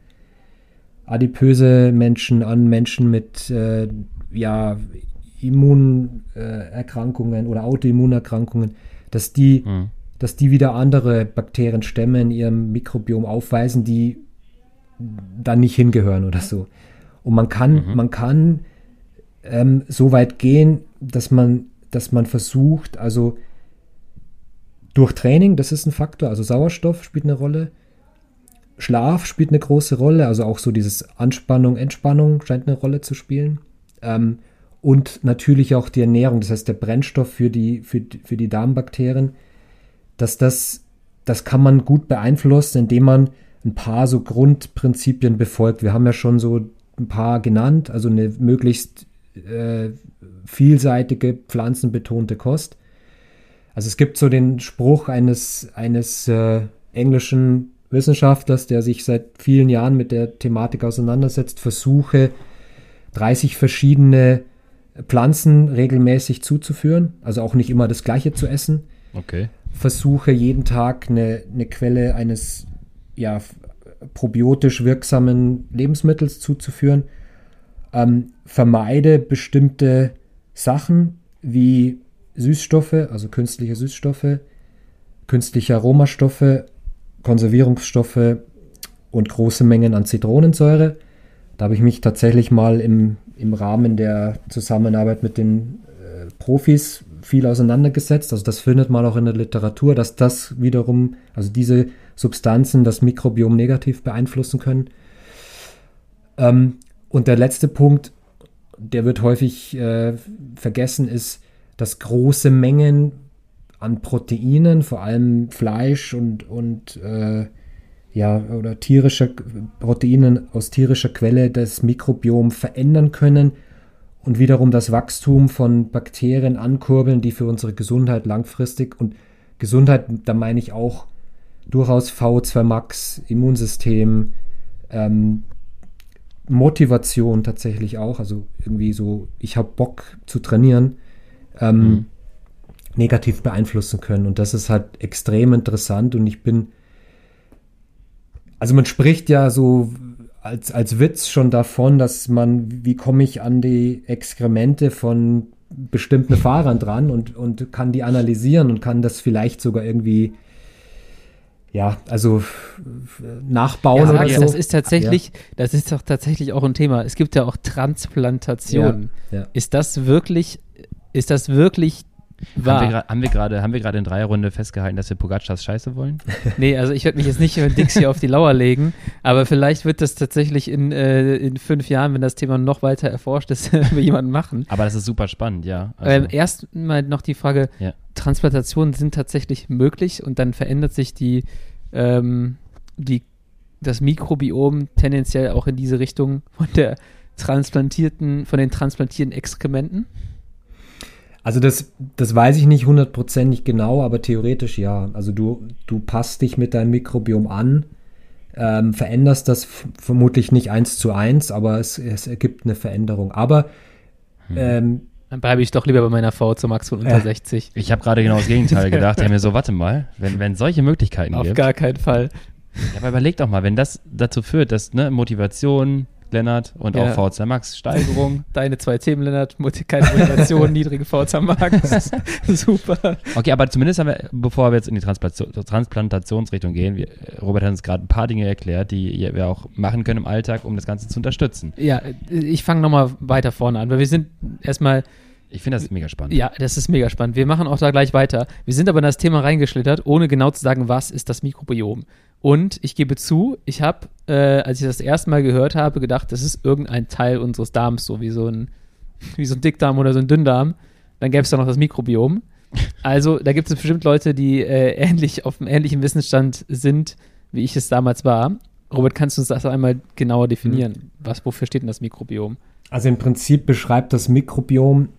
Speaker 3: adipöse Menschen, an Menschen mit äh, ja, Immunerkrankungen äh, oder Autoimmunerkrankungen, dass die, mhm. dass die wieder andere Bakterienstämme in ihrem Mikrobiom aufweisen, die dann nicht hingehören oder so. Und man kann, mhm. man kann ähm, so weit gehen, dass man, dass man versucht, also durch Training, das ist ein Faktor, also Sauerstoff spielt eine Rolle, Schlaf spielt eine große Rolle, also auch so dieses Anspannung, Entspannung scheint eine Rolle zu spielen. Ähm, und natürlich auch die Ernährung, das heißt der Brennstoff für die, für, für die Darmbakterien, dass das, das kann man gut beeinflussen, indem man ein paar so Grundprinzipien befolgt. Wir haben ja schon so ein paar genannt, also eine möglichst äh, vielseitige, pflanzenbetonte Kost. Also es gibt so den Spruch eines, eines äh, englischen Wissenschaftlers, der sich seit vielen Jahren mit der Thematik auseinandersetzt, versuche dreißig verschiedene Pflanzen regelmäßig zuzuführen, also auch nicht immer das Gleiche zu essen.
Speaker 1: Okay.
Speaker 3: Versuche jeden Tag eine, eine Quelle eines ja, probiotisch wirksamen Lebensmittels zuzuführen. Ähm, vermeide bestimmte Sachen wie Süßstoffe, also künstliche Süßstoffe, künstliche Aromastoffe, Konservierungsstoffe und große Mengen an Zitronensäure. Da habe ich mich tatsächlich mal im, im Rahmen der Zusammenarbeit mit den äh, Profis viel auseinandergesetzt. Also das findet man auch in der Literatur, dass das wiederum, also diese Substanzen das Mikrobiom negativ beeinflussen können. Ähm, und der letzte Punkt, der wird häufig äh, vergessen, ist, dass große Mengen an Proteinen, vor allem Fleisch und, und äh, ja, oder tierische Proteinen aus tierischer Quelle das Mikrobiom verändern können und wiederum das Wachstum von Bakterien ankurbeln, die für unsere Gesundheit langfristig, und Gesundheit, da meine ich auch durchaus V O zwei Max, Immunsystem, ähm, Motivation tatsächlich auch, also irgendwie so, ich habe Bock zu trainieren, ähm, mhm. negativ beeinflussen können. Und das ist halt extrem interessant, und ich bin, also man spricht ja so als, als Witz schon davon, dass man, wie komme ich an die Exkremente von bestimmten Fahrern dran und, und kann die analysieren und kann das vielleicht sogar irgendwie ja, also nachbauen
Speaker 2: ja,
Speaker 3: oder
Speaker 2: das,
Speaker 3: so.
Speaker 2: Das ist tatsächlich, ja. das ist doch tatsächlich auch ein Thema. Es gibt ja auch Transplantationen. Ja, ja. Ist das wirklich, ist das wirklich wahr?
Speaker 1: Haben wir gerade, haben wir gerade in Dreierrunde festgehalten, dass wir Pogacars Scheiße wollen?
Speaker 2: Nee, also ich werde mich jetzt nicht über Dixie auf die Lauer legen, aber vielleicht wird das tatsächlich in, äh, in fünf Jahren, wenn das Thema noch weiter erforscht ist, für jemanden machen.
Speaker 1: Aber das ist super spannend, ja. Also.
Speaker 2: Ähm, erst mal noch die Frage, ja. Transplantationen sind tatsächlich möglich und dann verändert sich die, ähm, die, das Mikrobiom tendenziell auch in diese Richtung von der transplantierten, von den transplantierten Exkrementen?
Speaker 3: Also das, das weiß ich nicht hundertprozentig genau, aber theoretisch ja. Also du, du passt dich mit deinem Mikrobiom an, ähm, veränderst das f- vermutlich nicht eins zu eins, aber es, es ergibt eine Veränderung. Aber ähm,
Speaker 2: dann bleibe ich doch lieber bei meiner V zu Max von unter äh, sechzig.
Speaker 1: Ich habe gerade genau das Gegenteil gedacht. Ich habe mir so, warte mal, wenn wenn solche Möglichkeiten
Speaker 2: Auf
Speaker 1: gibt.
Speaker 2: Auf gar keinen Fall.
Speaker 1: Ja, aber überleg doch mal, wenn das dazu führt, dass ne, Motivation, Lennart, und ja. auch V zwei Max Steigerung.
Speaker 2: Deine zwei Themen, Lennart, keine Motivation, niedrige V zwei Max. Super.
Speaker 1: Okay, aber zumindest haben wir, bevor wir jetzt in die Transplantation, Transplantationsrichtung gehen, wir, Robert hat uns gerade ein paar Dinge erklärt, die wir auch machen können im Alltag, um das Ganze zu unterstützen.
Speaker 2: Ja, ich fange nochmal weiter vorne an, weil wir sind erstmal.
Speaker 1: Ich finde das mega spannend.
Speaker 2: Ja, das ist mega spannend. Wir machen auch da gleich weiter. Wir sind aber in das Thema reingeschlittert, ohne genau zu sagen, was ist das Mikrobiom. Und ich gebe zu, ich habe, äh, als ich das erste Mal gehört habe, gedacht, das ist irgendein Teil unseres Darms, so wie so ein, wie so ein Dickdarm oder so ein Dünndarm. Dann gäbe es da noch das Mikrobiom. Also da gibt es bestimmt Leute, die äh, ähnlich auf einem ähnlichen Wissensstand sind, wie ich es damals war. Robert, kannst du uns das einmal genauer definieren? Mhm. Was, wofür steht denn das Mikrobiom?
Speaker 3: Also im Prinzip beschreibt das Mikrobiom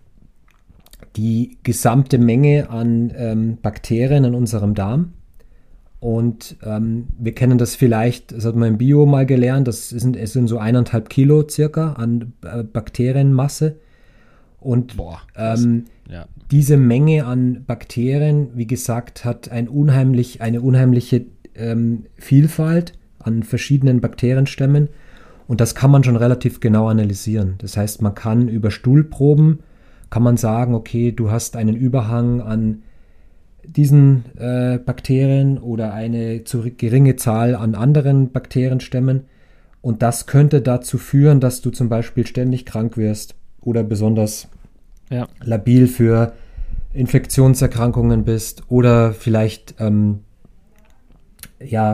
Speaker 3: die gesamte Menge an ähm, Bakterien in unserem Darm. Und ähm, wir kennen das vielleicht, das hat man im Bio mal gelernt, das sind, es sind so eineinhalb Kilo circa an äh, Bakterienmasse. Und
Speaker 1: Boah,
Speaker 3: ähm,
Speaker 1: ja.
Speaker 3: diese Menge an Bakterien, wie gesagt, hat ein unheimlich, eine unheimliche ähm, Vielfalt an verschiedenen Bakterienstämmen. Und das kann man schon relativ genau analysieren. Das heißt, man kann über Stuhlproben kann man sagen, okay, du hast einen Überhang an diesen äh, Bakterien oder eine zu geringe Zahl an anderen Bakterienstämmen, und das könnte dazu führen, dass du zum Beispiel ständig krank wirst oder besonders ja. labil für Infektionserkrankungen bist oder vielleicht ähm, ja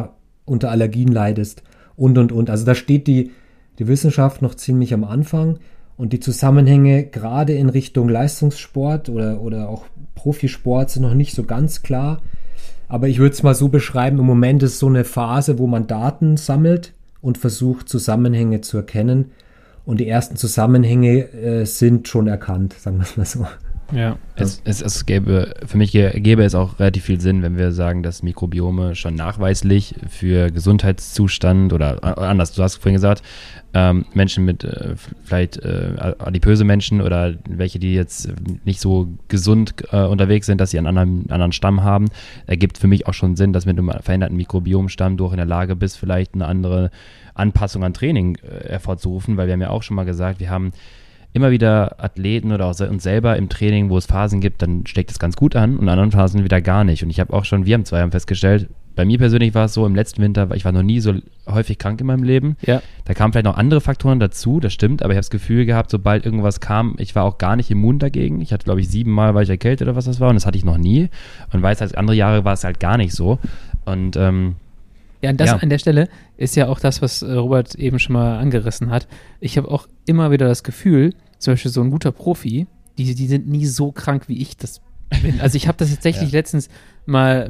Speaker 3: unter Allergien leidest und, und, und. Also da steht die, die Wissenschaft noch ziemlich am Anfang und die Zusammenhänge gerade in Richtung Leistungssport oder, oder auch Profisport sind noch nicht so ganz klar. Aber ich würde es mal so beschreiben, im Moment ist so eine Phase, wo man Daten sammelt und versucht, Zusammenhänge zu erkennen. Und die ersten Zusammenhänge äh, sind schon erkannt, sagen wir es mal so.
Speaker 1: Ja, es, es, es gäbe, für mich gäbe es auch relativ viel Sinn, wenn wir sagen, dass Mikrobiome schon nachweislich für Gesundheitszustand oder, oder anders, du hast vorhin gesagt, ähm, Menschen mit äh, vielleicht äh, adipöse Menschen oder welche, die jetzt nicht so gesund äh, unterwegs sind, dass sie einen anderen, anderen Stamm haben, ergibt für mich auch schon Sinn, dass mit einem veränderten Mikrobiomstamm du auch in der Lage bist, vielleicht eine andere Anpassung an Training äh, hervorzurufen, weil wir haben ja auch schon mal gesagt, wir haben immer wieder Athleten oder auch uns selber im Training, wo es Phasen gibt, dann steckt es ganz gut an und in anderen Phasen wieder gar nicht. Und ich habe auch schon, wir haben zwei haben festgestellt, bei mir persönlich war es so, im letzten Winter, ich war noch nie so häufig krank in meinem Leben.
Speaker 2: Ja.
Speaker 1: Da kamen vielleicht noch andere Faktoren dazu, das stimmt, aber ich habe das Gefühl gehabt, sobald irgendwas kam, ich war auch gar nicht immun dagegen. Ich hatte, glaube ich, siebenmal war ich erkältet oder was das war und das hatte ich noch nie. Und weiß, als andere Jahre war es halt gar nicht so. Und ähm,
Speaker 2: Ja, und das
Speaker 1: ja.
Speaker 2: an der Stelle ist ja auch das, was äh, Robert eben schon mal angerissen hat. Ich habe auch immer wieder das Gefühl, zum Beispiel so ein guter Profi, die, die sind nie so krank, wie ich das bin. Also ich habe das tatsächlich ja. letztens mal,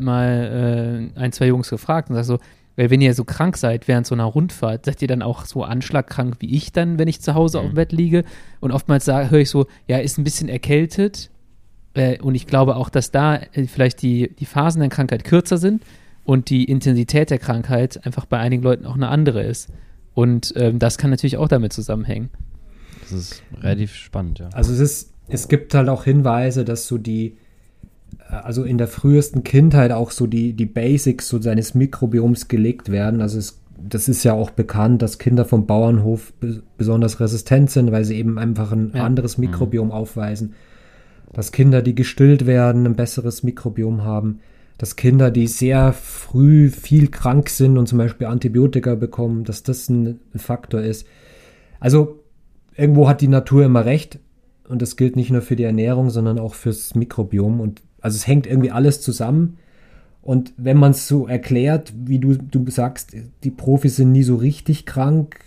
Speaker 2: mal äh, ein, zwei Jungs gefragt und sag so, weil wenn ihr so krank seid während so einer Rundfahrt, seid ihr dann auch so anschlagkrank wie ich dann, wenn ich zu Hause mhm. auf dem Bett liege? Und oftmals höre ich so, ja, ist ein bisschen erkältet. Äh, und ich glaube auch, dass da äh, vielleicht die, die Phasen der Krankheit kürzer sind und die Intensität der Krankheit einfach bei einigen Leuten auch eine andere ist. Und ähm, das kann natürlich auch damit zusammenhängen.
Speaker 1: Das ist relativ spannend, ja.
Speaker 3: Also es ist, es gibt halt auch Hinweise, dass so die, also in der frühesten Kindheit auch so die, die Basics so seines Mikrobioms gelegt werden. Also es, das ist ja auch bekannt, dass Kinder vom Bauernhof be- besonders resistent sind, weil sie eben einfach ein ja. anderes Mikrobiom mhm. aufweisen. Dass Kinder, die gestillt werden, ein besseres Mikrobiom haben. Dass Kinder, die sehr früh viel krank sind und zum Beispiel Antibiotika bekommen, dass das ein, ein Faktor ist. Also irgendwo hat die Natur immer recht und das gilt nicht nur für die Ernährung, sondern auch fürs Mikrobiom. Und also es hängt irgendwie alles zusammen. Und wenn man es so erklärt, wie du, du sagst, die Profis sind nie so richtig krank,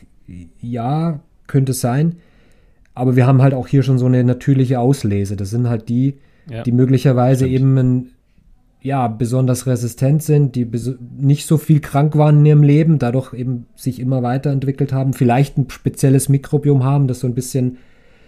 Speaker 3: ja, könnte es sein. Aber wir haben halt auch hier schon so eine natürliche Auslese. Das sind halt die, ja, die möglicherweise stimmt. eben ein ja, besonders resistent sind, die bes- nicht so viel krank waren in ihrem Leben, dadurch eben sich immer weiterentwickelt haben, vielleicht ein spezielles Mikrobiom haben, das so ein bisschen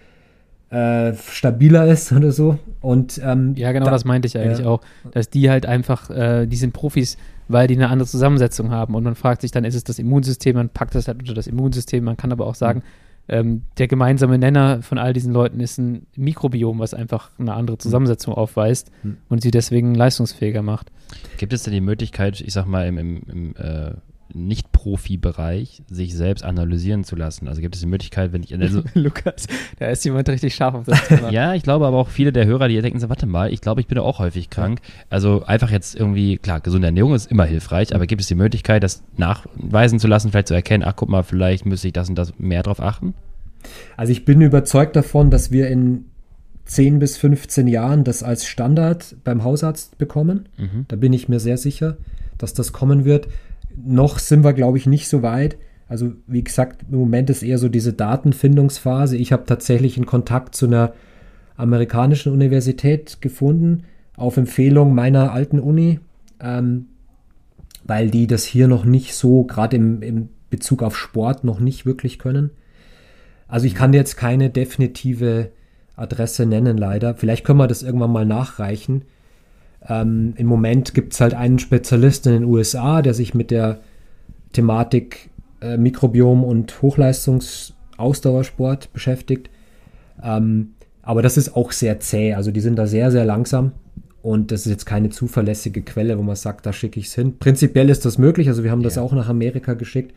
Speaker 3: äh, stabiler ist oder so. Und, ähm,
Speaker 2: ja, genau,
Speaker 3: da,
Speaker 2: das meinte ich eigentlich
Speaker 3: ja.
Speaker 2: auch, dass die halt einfach, äh, die sind Profis, weil die eine andere Zusammensetzung haben und man fragt sich dann, ist es das Immunsystem, man packt das halt unter das Immunsystem, man kann aber auch sagen, mhm. Ähm, der gemeinsame Nenner von all diesen Leuten ist ein Mikrobiom, was einfach eine andere Zusammensetzung aufweist hm. und sie deswegen leistungsfähiger macht.
Speaker 1: Gibt es denn die Möglichkeit, ich sag mal, im, im, im äh, Nicht-Profi-Bereich sich selbst analysieren zu lassen? Also gibt es die Möglichkeit, wenn ich... Also
Speaker 2: Lukas, da ist jemand richtig scharf auf das Thema.
Speaker 1: Ja, ich glaube aber auch viele der Hörer, die denken so, warte mal, ich glaube, ich bin auch häufig krank. Also einfach jetzt irgendwie, klar, gesunde Ernährung ist immer hilfreich, aber gibt es die Möglichkeit, das nachweisen zu lassen, vielleicht zu erkennen, ach guck mal, vielleicht müsste ich das und das mehr drauf achten?
Speaker 3: Also ich bin überzeugt davon, dass wir in zehn bis fünfzehn Jahren das als Standard beim Hausarzt bekommen. Mhm. Da bin ich mir sehr sicher, dass das kommen wird. Noch sind wir, glaube ich, nicht so weit. Also wie gesagt, im Moment ist eher so diese Datenfindungsphase. Ich habe tatsächlich einen Kontakt zu einer amerikanischen Universität gefunden, auf Empfehlung meiner alten Uni, ähm, weil die das hier noch nicht so, gerade im, im Bezug auf Sport, noch nicht wirklich können. Also ich kann dir jetzt keine definitive Adresse nennen, leider. Vielleicht können wir das irgendwann mal nachreichen. Ähm, im Moment gibt es halt einen Spezialisten in den U S A, der sich mit der Thematik äh, Mikrobiom und Hochleistungs-Ausdauersport beschäftigt. Ähm, aber das ist auch sehr zäh. Also die sind da sehr, sehr langsam. Und das ist jetzt keine zuverlässige Quelle, wo man sagt, da schicke ich es hin. Prinzipiell ist das möglich. Also wir haben das ja. auch nach Amerika geschickt.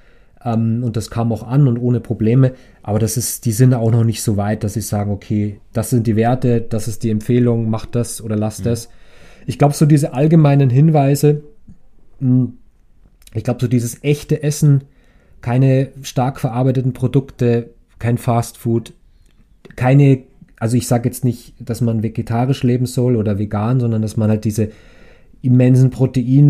Speaker 3: Um, und das kam auch an und ohne Probleme. Aber das ist, die sind auch noch nicht so weit, dass sie sagen, okay, das sind die Werte, das ist die Empfehlung, mach das oder lass mhm. das. Ich glaube, so diese allgemeinen Hinweise, mh, ich glaube, so dieses echte Essen, keine stark verarbeiteten Produkte, kein Fastfood, keine, also ich sage jetzt nicht, dass man vegetarisch leben soll oder vegan, sondern dass man halt diese immensen Protein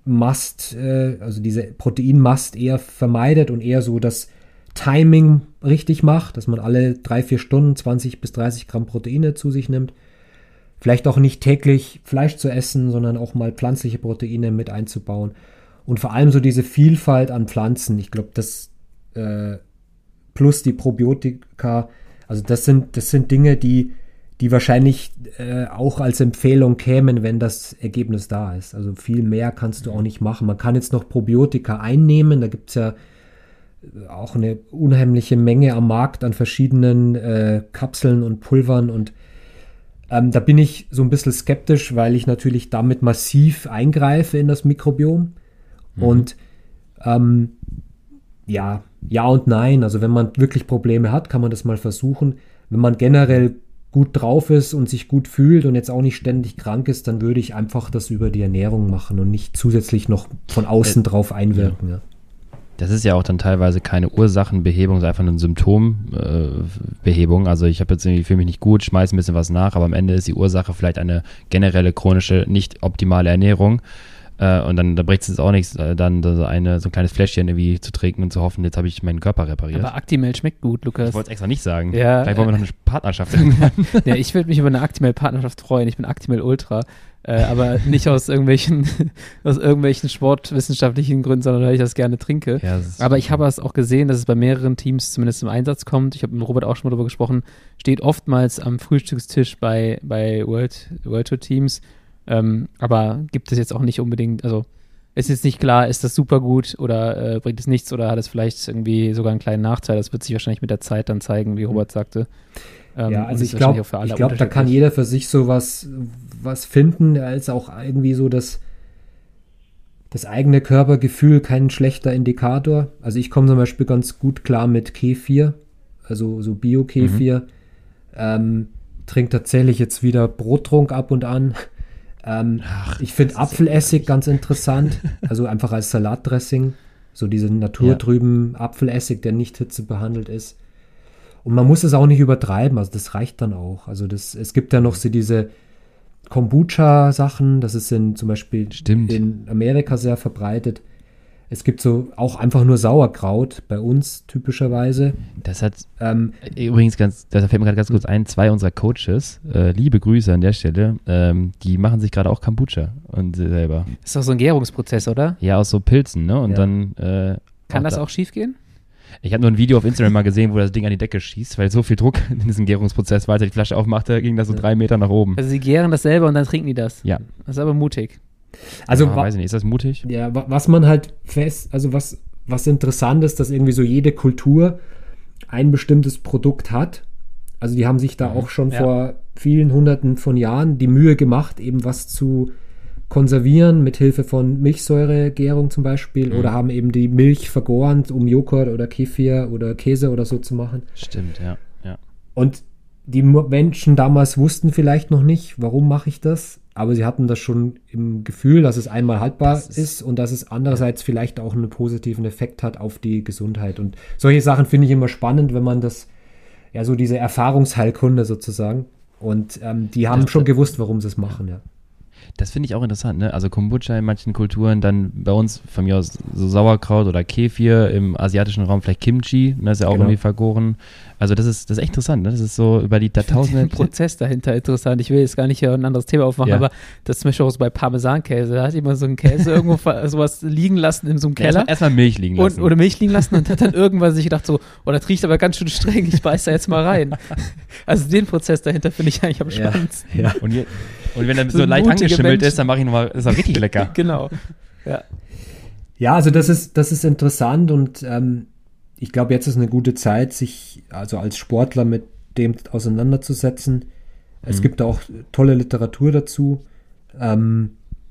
Speaker 3: Mast, äh, also diese Proteinmast eher vermeidet und eher so das Timing richtig macht, dass man alle drei, vier Stunden zwanzig bis dreißig Gramm Proteine zu sich nimmt. Vielleicht auch nicht täglich Fleisch zu essen, sondern auch mal pflanzliche Proteine mit einzubauen. Und vor allem so diese Vielfalt an Pflanzen. Ich glaube, das äh, plus die Probiotika, also das sind, das sind Dinge, die, die wahrscheinlich äh, auch als Empfehlung kämen, wenn das Ergebnis da ist. Also viel mehr kannst du auch nicht machen. Man kann jetzt noch Probiotika einnehmen, da gibt es ja auch eine unheimliche Menge am Markt an verschiedenen äh, Kapseln und Pulvern und ähm, da bin ich so ein bisschen skeptisch, weil ich natürlich damit massiv eingreife in das Mikrobiom mhm. und ähm, ja, ja und nein, also wenn man wirklich Probleme hat, kann man das mal versuchen. Wenn man generell gut drauf ist und sich gut fühlt und jetzt auch nicht ständig krank ist, dann würde ich einfach das über die Ernährung machen und nicht zusätzlich noch von außen äh, drauf einwirken, ja.
Speaker 1: Das ist ja auch dann teilweise keine Ursachenbehebung, sondern einfach eine Symptombehebung. Äh, also ich habe jetzt irgendwie, fühle mich nicht gut, schmeiße ein bisschen was nach, aber am Ende ist die Ursache vielleicht eine generelle chronische, nicht optimale Ernährung. Äh, und dann da bringt es jetzt auch nichts, äh, dann so, eine, so ein kleines Fläschchen irgendwie zu trinken und zu hoffen, jetzt habe ich meinen Körper repariert.
Speaker 2: Aber Actimel schmeckt gut, Lukas.
Speaker 1: Ich wollte es extra nicht sagen.
Speaker 2: Ja,
Speaker 1: vielleicht wollen wir noch eine Partnerschaft irgendwann.
Speaker 2: Ja, ich würde mich über eine Actimel-Partnerschaft freuen. Ich bin Actimel Ultra. Äh, aber nicht aus irgendwelchen aus irgendwelchen sportwissenschaftlichen Gründen, sondern weil ich das gerne trinke. Ja, das aber ich habe es auch gesehen, dass es bei mehreren Teams zumindest zum Einsatz kommt. Ich habe mit Robert auch schon mal darüber gesprochen, steht oftmals am Frühstückstisch bei, bei World, World Tour Teams. Ähm, aber gibt es jetzt auch nicht unbedingt, also ist jetzt nicht klar, ist das super gut oder äh, bringt es nichts oder hat es vielleicht irgendwie sogar einen kleinen Nachteil. Das wird sich wahrscheinlich mit der Zeit dann zeigen, wie Robert sagte.
Speaker 3: Ähm, ja, also ich glaube, ich glaube, da kann jeder für sich so was, was finden, als auch irgendwie so das, das eigene Körpergefühl kein schlechter Indikator. Also ich komme zum Beispiel ganz gut klar mit Kefir, also so Bio-Kefir. Mhm. Ähm, trinke tatsächlich jetzt wieder Brottrunk ab und an. Ähm, Ach, ich finde Apfelessig ganz interessant, also einfach als Salatdressing, so diesen naturtrüben ja. Apfelessig, der nicht hitzebehandelt ist. Und man muss es auch nicht übertreiben, also das reicht dann auch. Also das, es gibt ja noch so diese Kombucha-Sachen, das ist in, zum Beispiel
Speaker 1: Stimmt.
Speaker 3: in Amerika sehr verbreitet. Es gibt so auch einfach nur Sauerkraut bei uns typischerweise.
Speaker 1: Das hat ähm, übrigens ganz, da fällt mir gerade ganz kurz ein, zwei unserer Coaches, äh, liebe Grüße an der Stelle, ähm, die machen sich gerade auch Kombucha und äh, selber.
Speaker 2: Ist doch so ein Gärungsprozess, oder?
Speaker 1: Ja, aus so Pilzen, ne? Und
Speaker 3: ja.
Speaker 1: dann äh,
Speaker 2: Kann
Speaker 1: auch
Speaker 2: das
Speaker 1: da,
Speaker 2: auch schief gehen?
Speaker 1: Ich habe nur ein Video auf Instagram mal gesehen, wo das Ding an die Decke schießt, weil so viel Druck in diesem Gärungsprozess war, als er die Flasche aufmachte, ging das so drei Meter nach oben.
Speaker 2: Also sie gären das selber und dann trinken die das?
Speaker 1: Ja.
Speaker 2: Das ist aber mutig.
Speaker 3: Also
Speaker 1: ja, weiß ich nicht, ist das mutig?
Speaker 3: Ja, was man halt fest, also was, was interessant ist, dass irgendwie so jede Kultur ein bestimmtes Produkt hat. Also die haben sich da auch schon ja. vor vielen Hunderten von Jahren die Mühe gemacht, eben was zu konservieren, mit Hilfe von Milchsäuregärung zum Beispiel, mhm. oder haben eben die Milch vergoren, um Joghurt oder Kefir oder Käse oder so zu machen.
Speaker 1: Stimmt, ja. ja.
Speaker 3: Und die Menschen damals wussten vielleicht noch nicht, warum mache ich das, aber sie hatten das schon im Gefühl, dass es einmal haltbar ist, ist und dass es andererseits ja. vielleicht auch einen positiven Effekt hat auf die Gesundheit. Und solche Sachen finde ich immer spannend, wenn man das, ja, so diese Erfahrungsheilkunde sozusagen, und ähm, die haben das schon gewusst, warum sie es machen, ja.
Speaker 1: Das finde ich auch interessant, ne? Also Kombucha in manchen Kulturen, dann bei uns von mir aus so Sauerkraut oder Kefir, im asiatischen Raum vielleicht Kimchi, das ist ja auch genau. irgendwie vergoren. Also das ist, das ist echt interessant, ne? Das ist so über die Jahrtausende.
Speaker 2: Der Prozess dahinter interessant. Ich will jetzt gar nicht hier ein anderes Thema aufmachen, ja. aber das ist zum Beispiel auch so bei Parmesankäse. Da hat jemand so einen Käse irgendwo sowas liegen lassen in so einem Keller.
Speaker 1: Ja, erstmal Milch liegen lassen.
Speaker 2: Und, oder Milch liegen lassen und hat dann irgendwann sich gedacht so, oh, das riecht aber ganz schön streng, ich beiß da jetzt mal rein. Also den Prozess dahinter finde ich eigentlich am spannendsten.
Speaker 3: Ja. Ja.
Speaker 1: Und, je, und wenn er so, so leicht angeschimmelt Menschen. ist, dann mache ich nochmal, ist er richtig lecker.
Speaker 2: Genau. Ja.
Speaker 3: Ja, also das ist, das ist interessant und ähm, ich glaube, jetzt ist eine gute Zeit, sich also als Sportler mit dem auseinanderzusetzen. Es mhm. gibt auch tolle Literatur dazu. Ähm,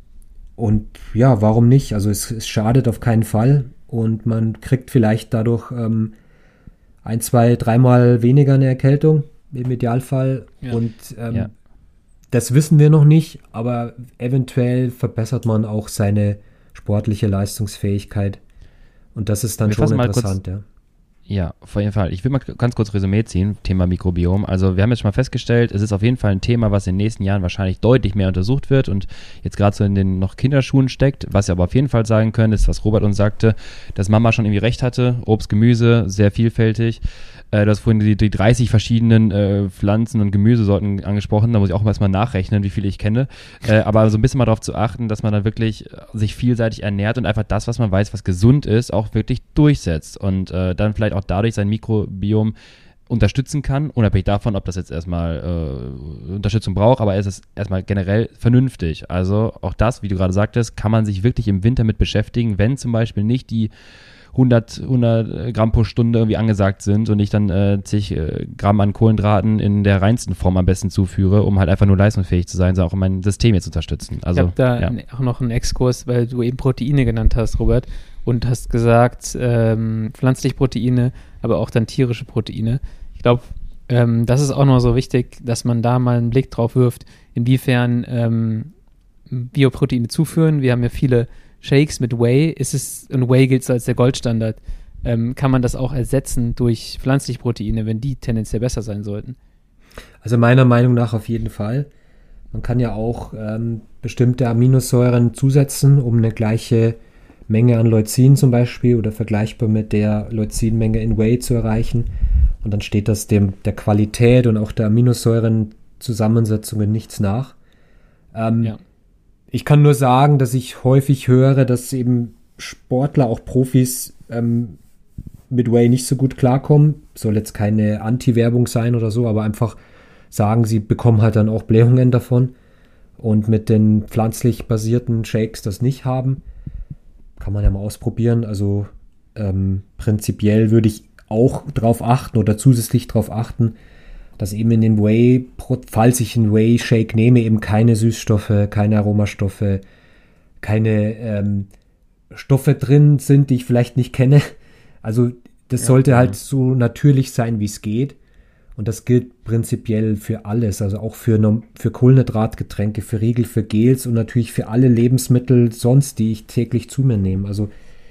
Speaker 3: und ja, warum nicht? Also es, es schadet auf keinen Fall und man kriegt vielleicht dadurch ähm, ein, zwei, dreimal weniger eine Erkältung im Idealfall. Ja. Und ähm, ja. das wissen wir noch nicht, aber eventuell verbessert man auch seine sportliche Leistungsfähigkeit. Und das ist dann
Speaker 1: wir
Speaker 3: schon
Speaker 1: mal
Speaker 3: interessant,
Speaker 1: kurz,
Speaker 3: ja.
Speaker 1: Ja, auf jeden Fall. Ich will mal ganz kurz Resümee ziehen, Thema Mikrobiom. Also wir haben jetzt schon mal festgestellt, es ist auf jeden Fall ein Thema, was in den nächsten Jahren wahrscheinlich deutlich mehr untersucht wird und jetzt gerade so in den noch Kinderschuhen steckt. Was wir aber auf jeden Fall sagen können, ist, was Robert uns sagte, dass Mama schon irgendwie recht hatte. Obst, Gemüse, sehr vielfältig. Äh, du hast vorhin die, die dreißig verschiedenen äh, Pflanzen- und Gemüsesorten angesprochen. Da muss ich auch erstmal nachrechnen, wie viele ich kenne. Äh, aber so ein bisschen mal darauf zu achten, dass man dann wirklich sich vielseitig ernährt und einfach das, was man weiß, was gesund ist, auch wirklich durchsetzt und äh, dann vielleicht auch dadurch sein Mikrobiom unterstützen kann, unabhängig davon, ob das jetzt erstmal äh, Unterstützung braucht, aber es ist erstmal generell vernünftig. Also auch das, wie du gerade sagtest, kann man sich wirklich im Winter mit beschäftigen, wenn zum Beispiel nicht die hundert, hundert Gramm pro Stunde irgendwie angesagt sind und ich dann äh, zig äh, Gramm an Kohlenhydraten in der reinsten Form am besten zuführe, um halt einfach nur leistungsfähig zu sein, sondern auch um mein System jetzt zu unterstützen. Also,
Speaker 2: ich habe da
Speaker 1: ja.
Speaker 2: auch noch einen Exkurs, weil du eben Proteine genannt hast, Robert, und hast gesagt, ähm, pflanzliche Proteine, aber auch dann tierische Proteine. Ich glaube, ähm, das ist auch noch so wichtig, dass man da mal einen Blick drauf wirft, inwiefern ähm, Bioproteine zuführen. Wir haben ja viele Shakes mit Whey, ist es, und Whey gilt so als der Goldstandard, ähm, kann man das auch ersetzen durch pflanzliche Proteine, wenn die tendenziell besser sein sollten?
Speaker 3: Also meiner Meinung nach auf jeden Fall. Man kann ja auch ähm, bestimmte Aminosäuren zusetzen, um eine gleiche Menge an Leucin zum Beispiel oder vergleichbar mit der Leucinmenge in Whey zu erreichen. Und dann steht das dem der Qualität und auch der Aminosäurenzusammensetzungen nichts nach. Ähm, ja. Ich kann nur sagen, dass ich häufig höre, dass eben Sportler, auch Profis, ähm, mit Whey nicht so gut klarkommen. Soll jetzt keine Anti-Werbung sein oder so, aber einfach sagen, sie bekommen halt dann auch Blähungen davon und mit den pflanzlich basierten Shakes das nicht haben. Kann man ja mal ausprobieren. Also ähm, prinzipiell würde ich auch drauf achten oder zusätzlich drauf achten, dass eben in dem Whey, falls ich einen Whey-Shake nehme, eben keine Süßstoffe, keine Aromastoffe, keine ähm, Stoffe drin sind, die ich vielleicht nicht kenne. Also das ja, sollte ja. halt so natürlich sein, wie es geht. Und das gilt prinzipiell für alles, also auch für, für Kohlenhydratgetränke, für Riegel, für Gels und natürlich für alle Lebensmittel sonst, die ich täglich zu mir nehme. Also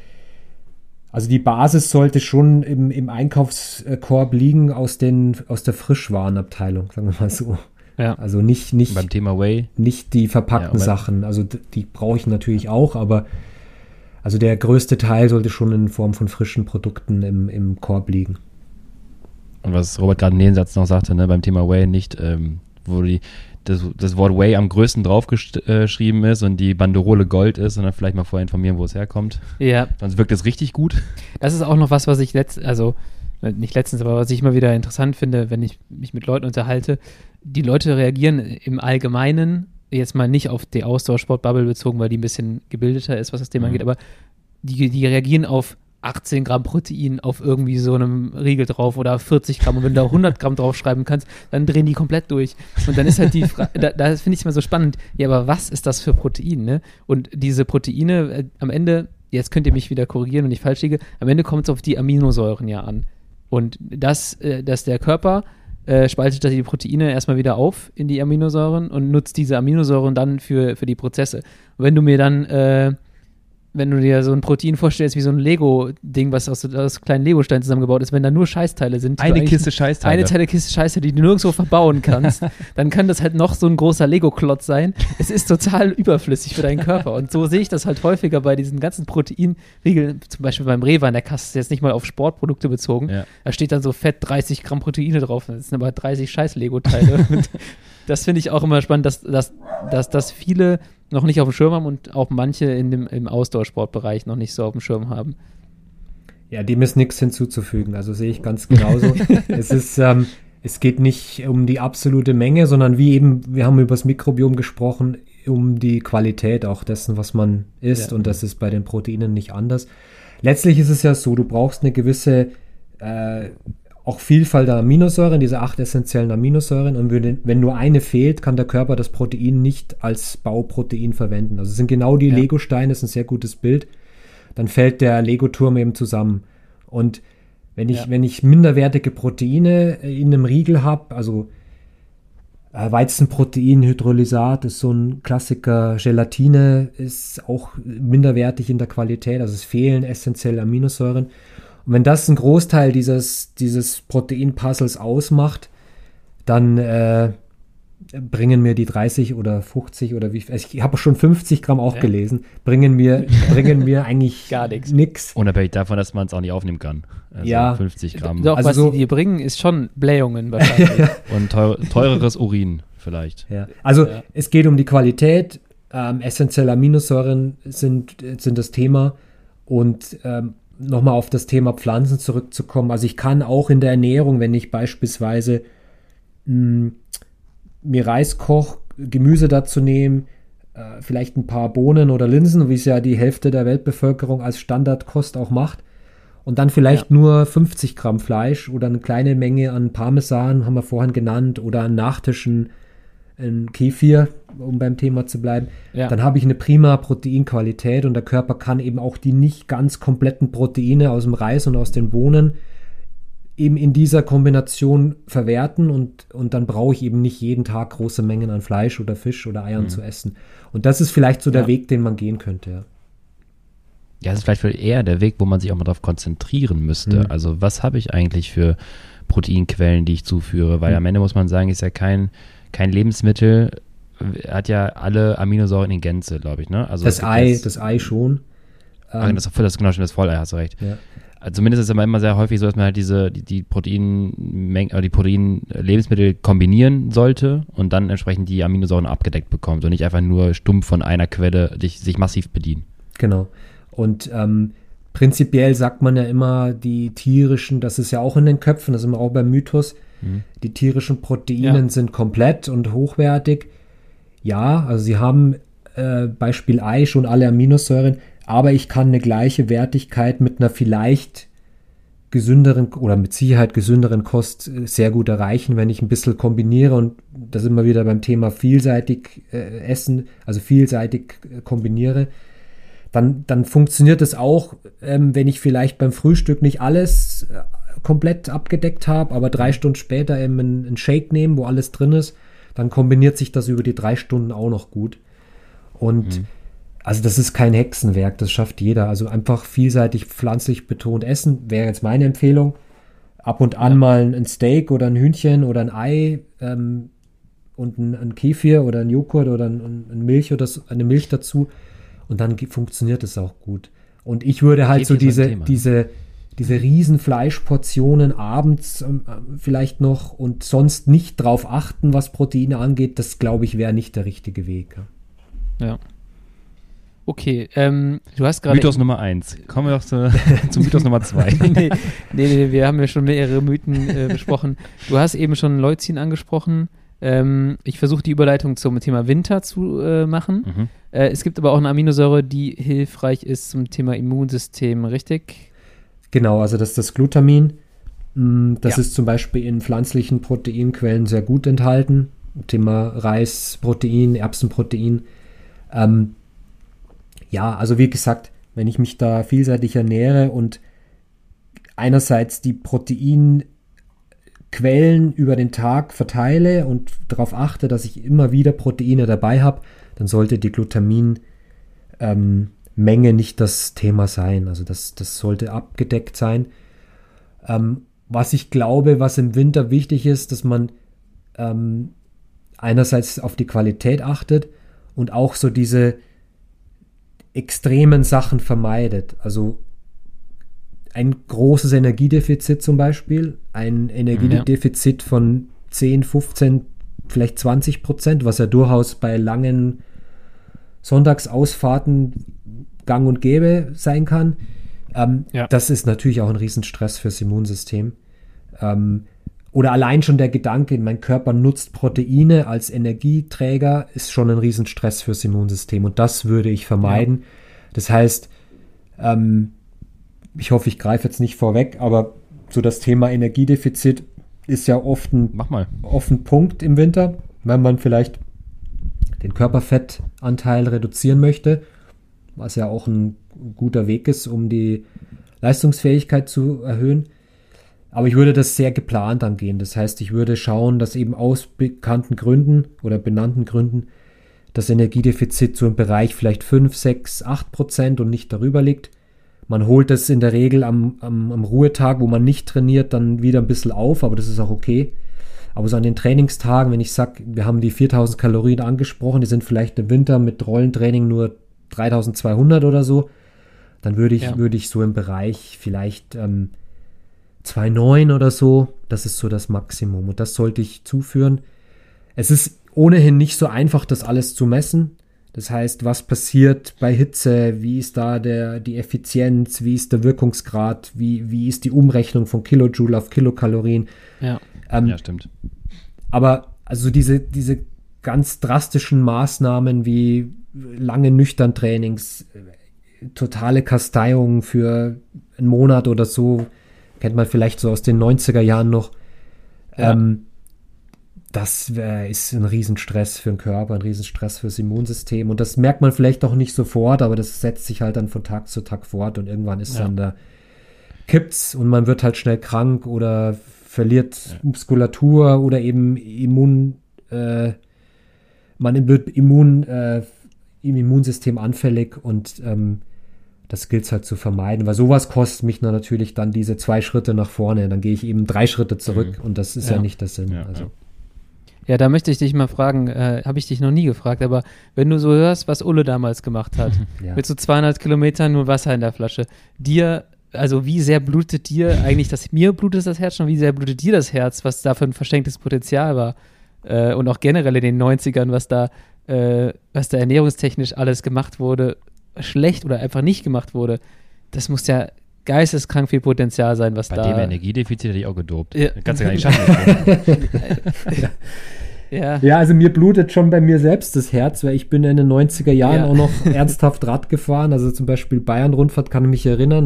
Speaker 3: Also die Basis sollte schon im, im Einkaufskorb liegen aus, den, aus der Frischwarenabteilung, sagen wir mal so. Ja. Also nicht, nicht,
Speaker 1: beim Thema Whey.
Speaker 3: Nicht die verpackten ja, Sachen. Also die, die brauche ich natürlich auch, aber also der größte Teil sollte schon in Form von frischen Produkten im, im Korb liegen.
Speaker 1: Und was Robert gerade in den Satz noch sagte, ne, beim Thema Whey nicht, ähm, wo die Das, das Wort Whey am größten draufgeschrieben ist und die Banderole Gold ist, sondern vielleicht mal vorher informieren, wo es herkommt.
Speaker 2: Ja.
Speaker 1: Sonst wirkt es richtig gut.
Speaker 2: Das ist auch noch was, was ich letzt, also nicht letztens, aber was ich immer wieder interessant finde, wenn ich mich mit Leuten unterhalte. Die Leute reagieren im Allgemeinen, jetzt mal nicht auf die Ausdauersport-Bubble bezogen, weil die ein bisschen gebildeter ist, was das Thema mhm. angeht, aber die, die reagieren auf achtzehn Gramm Protein auf irgendwie so einem Riegel drauf oder vierzig Gramm und wenn du da hundert Gramm draufschreiben kannst, dann drehen die komplett durch. Und dann ist halt die Frage, da, da finde ich es immer so spannend, ja, aber was ist das für Protein, ne? Und diese Proteine, äh, am Ende, jetzt könnt ihr mich wieder korrigieren, wenn ich falsch liege, am Ende kommt es auf die Aminosäuren ja an. Und das, äh, dass der Körper äh, spaltet die Proteine erstmal wieder auf in die Aminosäuren und nutzt diese Aminosäuren dann für, für die Prozesse. Und wenn du mir dann äh, wenn du dir so ein Protein vorstellst wie so ein Lego-Ding, was aus, aus kleinen Lego-Steinen zusammengebaut ist, wenn da nur Scheißteile sind.
Speaker 1: Eine Kiste Scheißteile.
Speaker 2: Eine Teile Kiste Scheißteile, die du nirgendwo verbauen kannst, dann kann das halt noch so ein großer Lego-Klotz sein. Es ist total überflüssig für deinen Körper. Und so sehe ich das halt häufiger bei diesen ganzen Proteinriegeln, zum Beispiel beim Rewe in der Kasse, jetzt nicht mal auf Sportprodukte bezogen. Ja. Da steht dann so fett dreißig Gramm Proteine drauf. Das sind aber dreißig Scheiß-Lego-Teile. Das finde ich auch immer spannend, dass, dass, dass, dass viele noch nicht auf dem Schirm haben und auch manche in dem, im Ausdauersportbereich noch nicht so auf dem Schirm haben.
Speaker 3: Ja, dem ist nichts hinzuzufügen, also sehe ich ganz genauso. es ist, ähm, es geht nicht um die absolute Menge, sondern wie eben, wir haben über das Mikrobiom gesprochen, um die Qualität auch dessen, was man isst, ja. Und das ist bei den Proteinen nicht anders. Letztlich ist es ja so, du brauchst eine gewisse äh, auch Vielfalt der Aminosäuren, diese acht essentiellen Aminosäuren, und wenn nur eine fehlt, kann der Körper das Protein nicht als Bauprotein verwenden. Also es sind genau die ja. Lego-Steine, das ist ein sehr gutes Bild. Dann fällt der Lego-Turm eben zusammen. Und wenn ich, ja. wenn ich minderwertige Proteine in einem Riegel habe, also äh, Weizenprotein, Hydrolysat ist so ein Klassiker, Gelatine ist auch minderwertig in der Qualität, also es fehlen essentielle Aminosäuren. Und wenn das einen Großteil dieses, dieses Protein-Puzzles ausmacht, dann äh, bringen mir die dreißig oder fünfzig oder wie, also ich habe schon fünfzig Gramm auch ja. gelesen, bringen mir, bringen mir eigentlich
Speaker 2: gar nichts.
Speaker 3: Nix.
Speaker 1: Unabhängig davon, dass man es auch nicht aufnehmen kann. Also
Speaker 3: ja.
Speaker 1: fünfzig Gramm.
Speaker 2: Doch,
Speaker 3: also
Speaker 2: was
Speaker 3: so,
Speaker 2: die dir bringen, ist schon Blähungen wahrscheinlich.
Speaker 1: Und teuer, teureres Urin vielleicht.
Speaker 3: Ja. Also
Speaker 2: ja.
Speaker 3: es geht um die Qualität, ähm, essentielle Aminosäuren sind, sind das Thema und ähm, nochmal auf das Thema Pflanzen zurückzukommen. Also ich kann auch in der Ernährung, wenn ich beispielsweise mh, mir Reis koche, Gemüse dazu nehmen, äh, vielleicht ein paar Bohnen oder Linsen, wie es ja die Hälfte der Weltbevölkerung als Standardkost auch macht. Und dann vielleicht ja. nur fünfzig Gramm Fleisch oder eine kleine Menge an Parmesan, haben wir vorhin genannt, oder an Nachtischen ein Kefir, um beim Thema zu bleiben. Ja. Dann habe ich eine prima Proteinqualität und der Körper kann eben auch die nicht ganz kompletten Proteine aus dem Reis und aus den Bohnen eben in dieser Kombination verwerten und, und dann brauche ich eben nicht jeden Tag große Mengen an Fleisch oder Fisch oder Eiern mhm. zu essen. Und das ist vielleicht so der ja. Weg, den man gehen könnte. Ja.
Speaker 1: Ja, das ist vielleicht eher der Weg, wo man sich auch mal darauf konzentrieren müsste. Mhm. Also was habe ich eigentlich für Proteinquellen, die ich zuführe? Weil mhm. am Ende muss man sagen, ist ja kein, kein Lebensmittel, hat ja alle Aminosäuren in Gänze, glaube ich. Ne? Also
Speaker 3: das Ei, das, das Ei schon.
Speaker 1: Ähm, das, das genau schon das Vollei, hast du recht.
Speaker 3: Ja.
Speaker 1: Also zumindest ist es aber immer sehr häufig so, dass man halt diese, die, die Proteinmengen, oder die Protein-Lebensmittel kombinieren sollte und dann entsprechend die Aminosäuren abgedeckt bekommt und nicht einfach nur stumpf von einer Quelle sich, sich massiv bedienen.
Speaker 3: Genau. Und ähm, prinzipiell sagt man ja immer, die tierischen, das ist ja auch in den Köpfen, das ist immer auch beim Mythos, mhm. die tierischen Proteinen ja. sind komplett und hochwertig. Ja, also sie haben äh, Beispiel Ei schon alle Aminosäuren, aber ich kann eine gleiche Wertigkeit mit einer vielleicht gesünderen oder mit Sicherheit gesünderen Kost sehr gut erreichen, wenn ich ein bisschen kombiniere, und da sind wir wieder beim Thema vielseitig äh, essen, also vielseitig äh, kombiniere. Dann, dann funktioniert es auch, ähm, wenn ich vielleicht beim Frühstück nicht alles äh, komplett abgedeckt habe, aber drei Stunden später eben einen, einen Shake nehmen, wo alles drin ist, dann kombiniert sich das über die drei Stunden auch noch gut. Und mhm. also das ist kein Hexenwerk, das schafft jeder. Also einfach vielseitig pflanzlich betont essen, wäre jetzt meine Empfehlung. Ab und an ja. mal ein Steak oder ein Hühnchen oder ein Ei ähm, und ein, ein Kefir oder ein Joghurt oder ein, ein Milch oder so, eine Milch dazu. Und dann funktioniert es auch gut. Und ich würde halt so diese, Thema, diese, ne? diese riesen Fleischportionen abends ähm, vielleicht noch und sonst nicht drauf achten, was Proteine angeht, das glaube ich wäre nicht der richtige Weg.
Speaker 2: Ja. ja. Okay, ähm, du hast gerade...
Speaker 1: Mythos Nummer eins. Kommen wir doch zu, zum Mythos Nummer zwei.
Speaker 2: nee, nee, nee, wir haben ja schon mehrere Mythen äh, besprochen. Du hast eben schon Leucin angesprochen. Ähm, ich versuche die Überleitung zum Thema Winter zu äh, machen. Mhm. Äh, es gibt aber auch eine Aminosäure, die hilfreich ist zum Thema Immunsystem, richtig?
Speaker 3: Genau, also das ist das Glutamin. Das
Speaker 2: ja.
Speaker 3: ist zum Beispiel in pflanzlichen Proteinquellen sehr gut enthalten. Thema Reisprotein, Erbsenprotein. Ähm, ja, also wie gesagt, wenn ich mich da vielseitig ernähre und einerseits die Proteinquellen über den Tag verteile und darauf achte, dass ich immer wieder Proteine dabei habe, dann sollte die Glutaminmenge ähm, nicht das Thema sein. Also das, das sollte abgedeckt sein. Ähm, was ich glaube, was im Winter wichtig ist, dass man ähm, einerseits auf die Qualität achtet und auch so diese extremen Sachen vermeidet. Also ein großes Energiedefizit zum Beispiel, ein Energiedefizit ja. von zehn, fünfzehn, vielleicht zwanzig Prozent, was ja durchaus bei langen Sonntagsausfahrten gang und gäbe sein kann. Ähm, ja. Das ist natürlich auch ein Riesenstress fürs Immunsystem. Ähm, oder allein schon der Gedanke, mein Körper nutzt Proteine als Energieträger, ist schon ein Riesenstress fürs Immunsystem. Und das würde ich vermeiden. Ja. Das heißt, ähm, ich hoffe, ich greife jetzt nicht vorweg, aber so das Thema Energiedefizit ist ja oft ein,
Speaker 1: Mach mal.
Speaker 3: oft ein Punkt im Winter, wenn man vielleicht den Körperfettanteil reduzieren möchte, was ja auch ein guter Weg ist, um die Leistungsfähigkeit zu erhöhen. Aber ich würde das sehr geplant angehen. Das heißt, ich würde schauen, dass eben aus bekannten Gründen oder benannten Gründen das Energiedefizit so im Bereich vielleicht fünf, sechs, acht Prozent und nicht darüber liegt. Man holt es in der Regel am, am, am Ruhetag, wo man nicht trainiert, dann wieder ein bisschen auf, aber das ist auch okay. Aber so an den Trainingstagen, wenn ich sage, wir haben die viertausend Kalorien angesprochen, die sind vielleicht im Winter mit Rollentraining nur dreitausendzweihundert oder so, dann würde ich, ja. würde ich so im Bereich vielleicht ähm, zwei Komma neun oder so, das ist so das Maximum und das sollte ich zuführen. Es ist ohnehin nicht so einfach, das alles zu messen. Das heißt, was passiert bei Hitze, wie ist da der, die Effizienz, wie ist der Wirkungsgrad, wie, wie ist die Umrechnung von Kilojoule auf Kilokalorien.
Speaker 1: Ja,
Speaker 3: ähm,
Speaker 1: ja stimmt.
Speaker 3: Aber also diese, diese ganz drastischen Maßnahmen wie lange Nüchtern-Trainings, totale Kasteiung für einen Monat oder so, kennt man vielleicht so aus den neunziger Jahren noch. Ja. Ähm, das äh, ist ein Riesenstress für den Körper, ein Riesenstress fürs Immunsystem. Und das merkt man vielleicht auch nicht sofort, aber das setzt sich halt dann von Tag zu Tag fort und irgendwann ist ja. dann da, kippt's und man wird halt schnell krank oder verliert ja. Muskulatur oder eben Immun, äh, man wird immun, äh, im Immunsystem anfällig und ähm, das gilt es halt zu vermeiden, weil sowas kostet mich dann natürlich dann diese zwei Schritte nach vorne, dann gehe ich eben drei Schritte zurück mhm. und das ist ja, ja nicht der Sinn.
Speaker 2: Ja,
Speaker 3: also.
Speaker 2: ja, da möchte ich dich mal fragen, äh, habe ich dich noch nie gefragt, aber wenn du so hörst, was Ulle damals gemacht hat, ja. mit so zweihundert Kilometern nur Wasser in der Flasche, dir, also wie sehr blutet dir eigentlich, das mir blutet das Herz schon, wie sehr blutet dir das Herz, was da für ein verschenktes Potenzial war äh, und auch generell in den neunzigern, was da, äh, was da ernährungstechnisch alles gemacht wurde, schlecht oder einfach nicht gemacht wurde, das muss ja geisteskrank viel Potenzial sein, was
Speaker 1: Bei
Speaker 2: da...
Speaker 1: Bei dem Energiedefizit hätte ich auch gedopt.
Speaker 2: Ja.
Speaker 1: Kannst du gar nicht schaffen.
Speaker 3: ja. Ja. ja, also mir blutet schon bei mir selbst das Herz, weil ich bin in den neunziger Jahren ja. auch noch ernsthaft Rad gefahren, also zum Beispiel Bayern-Rundfahrt kann ich mich erinnern,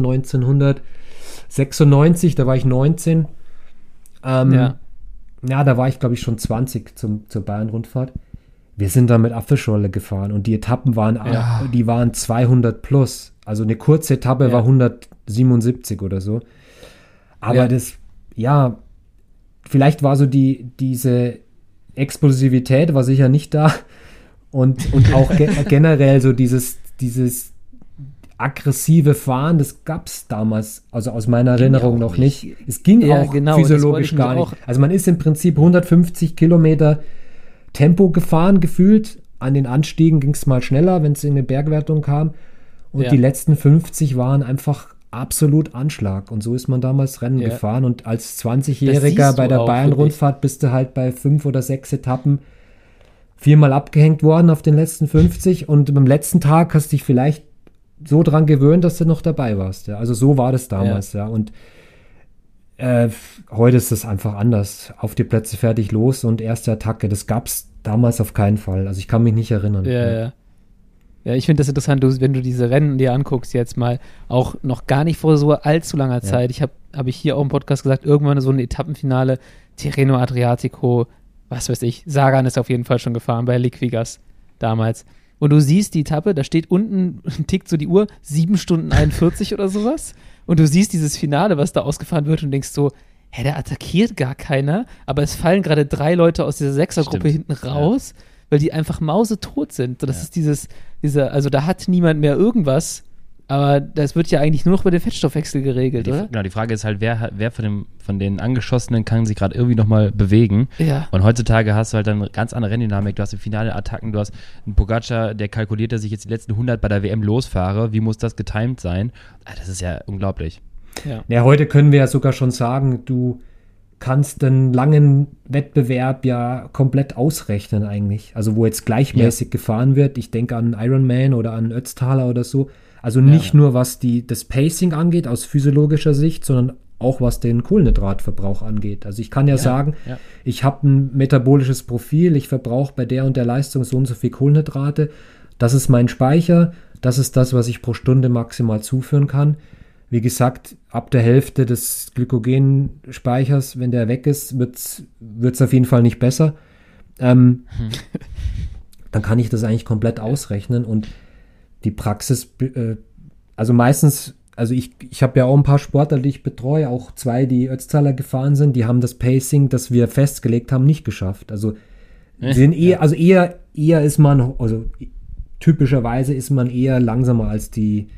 Speaker 3: neunzehnhundertsechsundneunzig, da war ich neunzehn. Ähm, ja. ja, da war ich glaube ich schon zwanzig zum, zur Bayern-Rundfahrt. Wir sind da mit Apfelschorle gefahren und die Etappen waren, ja. die waren zweihundert plus. Also eine kurze Etappe ja. war hundertsiebenundsiebzig oder so. Aber ja. das, ja, vielleicht war so die, diese Explosivität war sicher nicht da und, und auch ge- generell so dieses, dieses aggressive Fahren, das gab es damals, also aus meiner Erinnerung noch nicht. nicht. Es ging ja, auch genau, physiologisch gar nicht. Also man ist im Prinzip hundertfünfzig Kilometer Tempo gefahren, gefühlt. An den Anstiegen ging es mal schneller, wenn es in eine Bergwertung kam. Und ja. die letzten fünfzig waren einfach absolut Anschlag. Und so ist man damals Rennen ja. gefahren. Und als zwanzigjähriger bei der Bayern-Rundfahrt bist du halt bei fünf oder sechs Etappen viermal abgehängt worden auf den letzten fünfzig. Und beim letzten Tag hast du dich vielleicht so dran gewöhnt, dass du noch dabei warst. Ja. Also so war das damals. Ja. Ja. Und äh, heute ist es einfach anders. Auf die Plätze, fertig, los und erste Attacke. Das gab es damals auf keinen Fall. Also ich kann mich nicht erinnern.
Speaker 2: Ja, ja. ja. Ja, ich finde das interessant, du, wenn du diese Rennen dir anguckst, jetzt mal auch noch gar nicht vor so allzu langer Zeit. Ja. Ich habe hab ich hier auch im Podcast gesagt, irgendwann so ein Etappenfinale, Tirreno Adriatico, was weiß ich, Sagan ist auf jeden Fall schon gefahren bei Liquigas damals. Und du siehst die Etappe, da steht unten, tickt so die Uhr, sieben Stunden einundvierzig oder sowas. Und du siehst dieses Finale, was da ausgefahren wird und denkst so, hä, da attackiert gar keiner, aber es fallen gerade drei Leute aus dieser Sechsergruppe hinten raus, ja. weil die einfach mausetot sind. So, das ja. ist dieses, dieser, also da hat niemand mehr irgendwas, aber das wird ja eigentlich nur noch über den Fettstoffwechsel geregelt,
Speaker 1: die,
Speaker 2: oder?
Speaker 1: Genau, die Frage ist halt, wer, wer von, dem, von den Angeschossenen kann sich gerade irgendwie nochmal bewegen.
Speaker 2: Ja. Und
Speaker 1: heutzutage hast du halt dann eine ganz andere Renndynamik. Du hast finale Attacken, du hast einen Pogacar, der kalkuliert, dass ich jetzt die letzten hundert bei der W M losfahre. Wie muss das getimed sein? Das ist ja unglaublich.
Speaker 3: Ja. ja, heute können wir ja sogar schon sagen, du kannst den langen Wettbewerb ja komplett ausrechnen eigentlich. Also wo jetzt gleichmäßig ja. gefahren wird. Ich denke an Ironman oder an Ötztaler oder so. Also nicht ja. nur was die, das Pacing angeht aus physiologischer Sicht, sondern auch was den Kohlenhydratverbrauch angeht. Also ich kann ja, ja sagen, ja. ich habe ein metabolisches Profil, ich verbrauche bei der und der Leistung so und so viel Kohlenhydrate. Das ist mein Speicher, das ist das, was ich pro Stunde maximal zuführen kann. Wie gesagt, ab der Hälfte des Glykogenspeichers, wenn der weg ist, wird es auf jeden Fall nicht besser. Ähm, hm. Dann kann ich das eigentlich komplett ausrechnen und die Praxis, äh, also meistens, also ich, ich habe ja auch ein paar Sportler, die ich betreue, auch zwei, die Ötztaler gefahren sind, die haben das Pacing, das wir festgelegt haben, nicht geschafft. Also, äh, sind eher, ja. also eher, eher ist man, also typischerweise ist man eher langsamer als die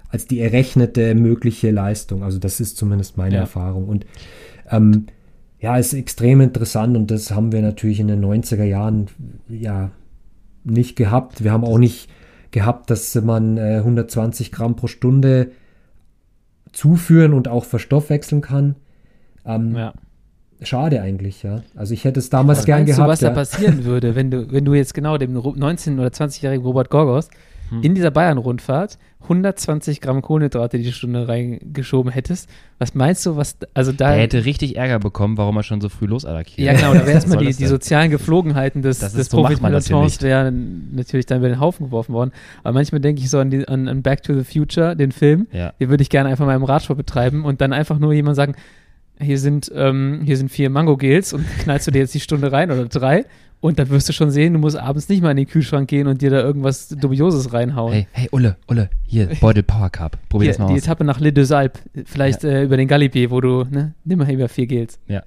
Speaker 3: als die errechnete mögliche Leistung. Also das ist zumindest meine
Speaker 2: Ja.
Speaker 3: Erfahrung. Und ähm, ja, ist extrem interessant und das haben wir natürlich in den neunziger Jahren ja nicht gehabt. Wir haben auch nicht gehabt, dass man äh, hundertzwanzig Gramm pro Stunde zuführen und auch verstoffwechseln kann. Ähm,
Speaker 2: Ja.
Speaker 3: Schade eigentlich, ja. Also ich hätte es damals
Speaker 2: Was
Speaker 3: gern
Speaker 2: meinst
Speaker 3: gehabt.
Speaker 2: du, was
Speaker 3: ja.
Speaker 2: da passieren würde, wenn du, wenn du jetzt genau dem Ru- neunzehn- oder zwanzigjährigen Robert Gorgos
Speaker 1: Hm.
Speaker 2: in dieser Bayern-Rundfahrt hundertzwanzig Gramm Kohlenhydrate die Stunde reingeschoben hättest? Was meinst du, was, also da...
Speaker 1: Er hätte richtig Ärger bekommen, warum er schon so früh losattackiert.
Speaker 2: Ja, genau, da wäre erstmal
Speaker 1: Was soll
Speaker 2: die,
Speaker 1: das
Speaker 2: die
Speaker 1: denn?
Speaker 2: sozialen Geflogenheiten des,
Speaker 1: Das ist-
Speaker 2: des
Speaker 1: so macht man das hier
Speaker 2: Profipelotons
Speaker 1: nicht.
Speaker 2: wären natürlich dann über den Haufen geworfen worden. Aber manchmal denke ich so an, die, an, an Back to the Future, den Film.
Speaker 1: Ja.
Speaker 2: Den würde ich gerne einfach mal im Radsport betreiben und dann einfach nur jemand sagen, hier sind, ähm, hier sind vier Mango-Gels und knallst du dir jetzt die Stunde rein oder drei und dann wirst du schon sehen, du musst abends nicht mal in den Kühlschrank gehen und dir da irgendwas Dubioses reinhauen.
Speaker 1: Hey, hey, Ulle, Ulle, hier, Beutel Power Cup. Probier
Speaker 2: Hier,
Speaker 1: das mal
Speaker 2: die
Speaker 1: aus.
Speaker 2: Etappe nach Les Deux Alpes, vielleicht äh, über den Galibier, wo du, ne, nimm mal lieber vier Gels.
Speaker 1: Ja.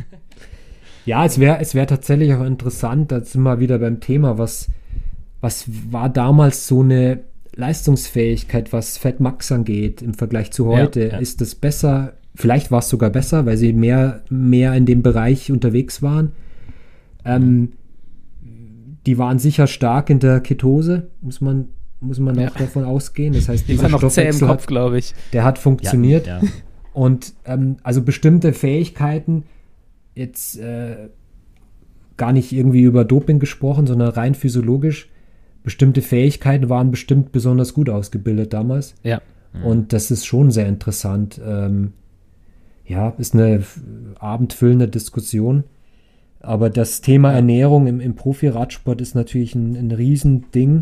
Speaker 3: Ja, es wäre es wär tatsächlich auch interessant, da sind wir wieder beim Thema, was, was war damals so eine Leistungsfähigkeit, was Fat Max angeht im Vergleich zu heute?
Speaker 1: Ja, ja.
Speaker 3: Ist das besser? Vielleicht war es sogar besser, weil sie mehr, mehr in dem Bereich unterwegs waren. Ähm, die waren sicher stark in der Ketose, muss man, muss man
Speaker 2: Ja.
Speaker 3: auch davon ausgehen. Das heißt,
Speaker 2: Die
Speaker 3: dieser
Speaker 2: waren noch zäh im
Speaker 3: Stoffwechsel
Speaker 2: Kopf,
Speaker 3: hat,
Speaker 2: glaube ich.
Speaker 3: der hat funktioniert.
Speaker 1: Ja, ja.
Speaker 3: Und ähm, also bestimmte Fähigkeiten, jetzt äh, gar nicht irgendwie über Doping gesprochen, sondern rein physiologisch, bestimmte Fähigkeiten waren bestimmt besonders gut ausgebildet damals.
Speaker 2: Ja.
Speaker 3: Und das ist schon sehr interessant. Ähm, ja, ist eine f- abendfüllende Diskussion. Aber das Thema
Speaker 2: Ja.
Speaker 3: Ernährung im, im Profi-Radsport ist natürlich ein, ein Riesending.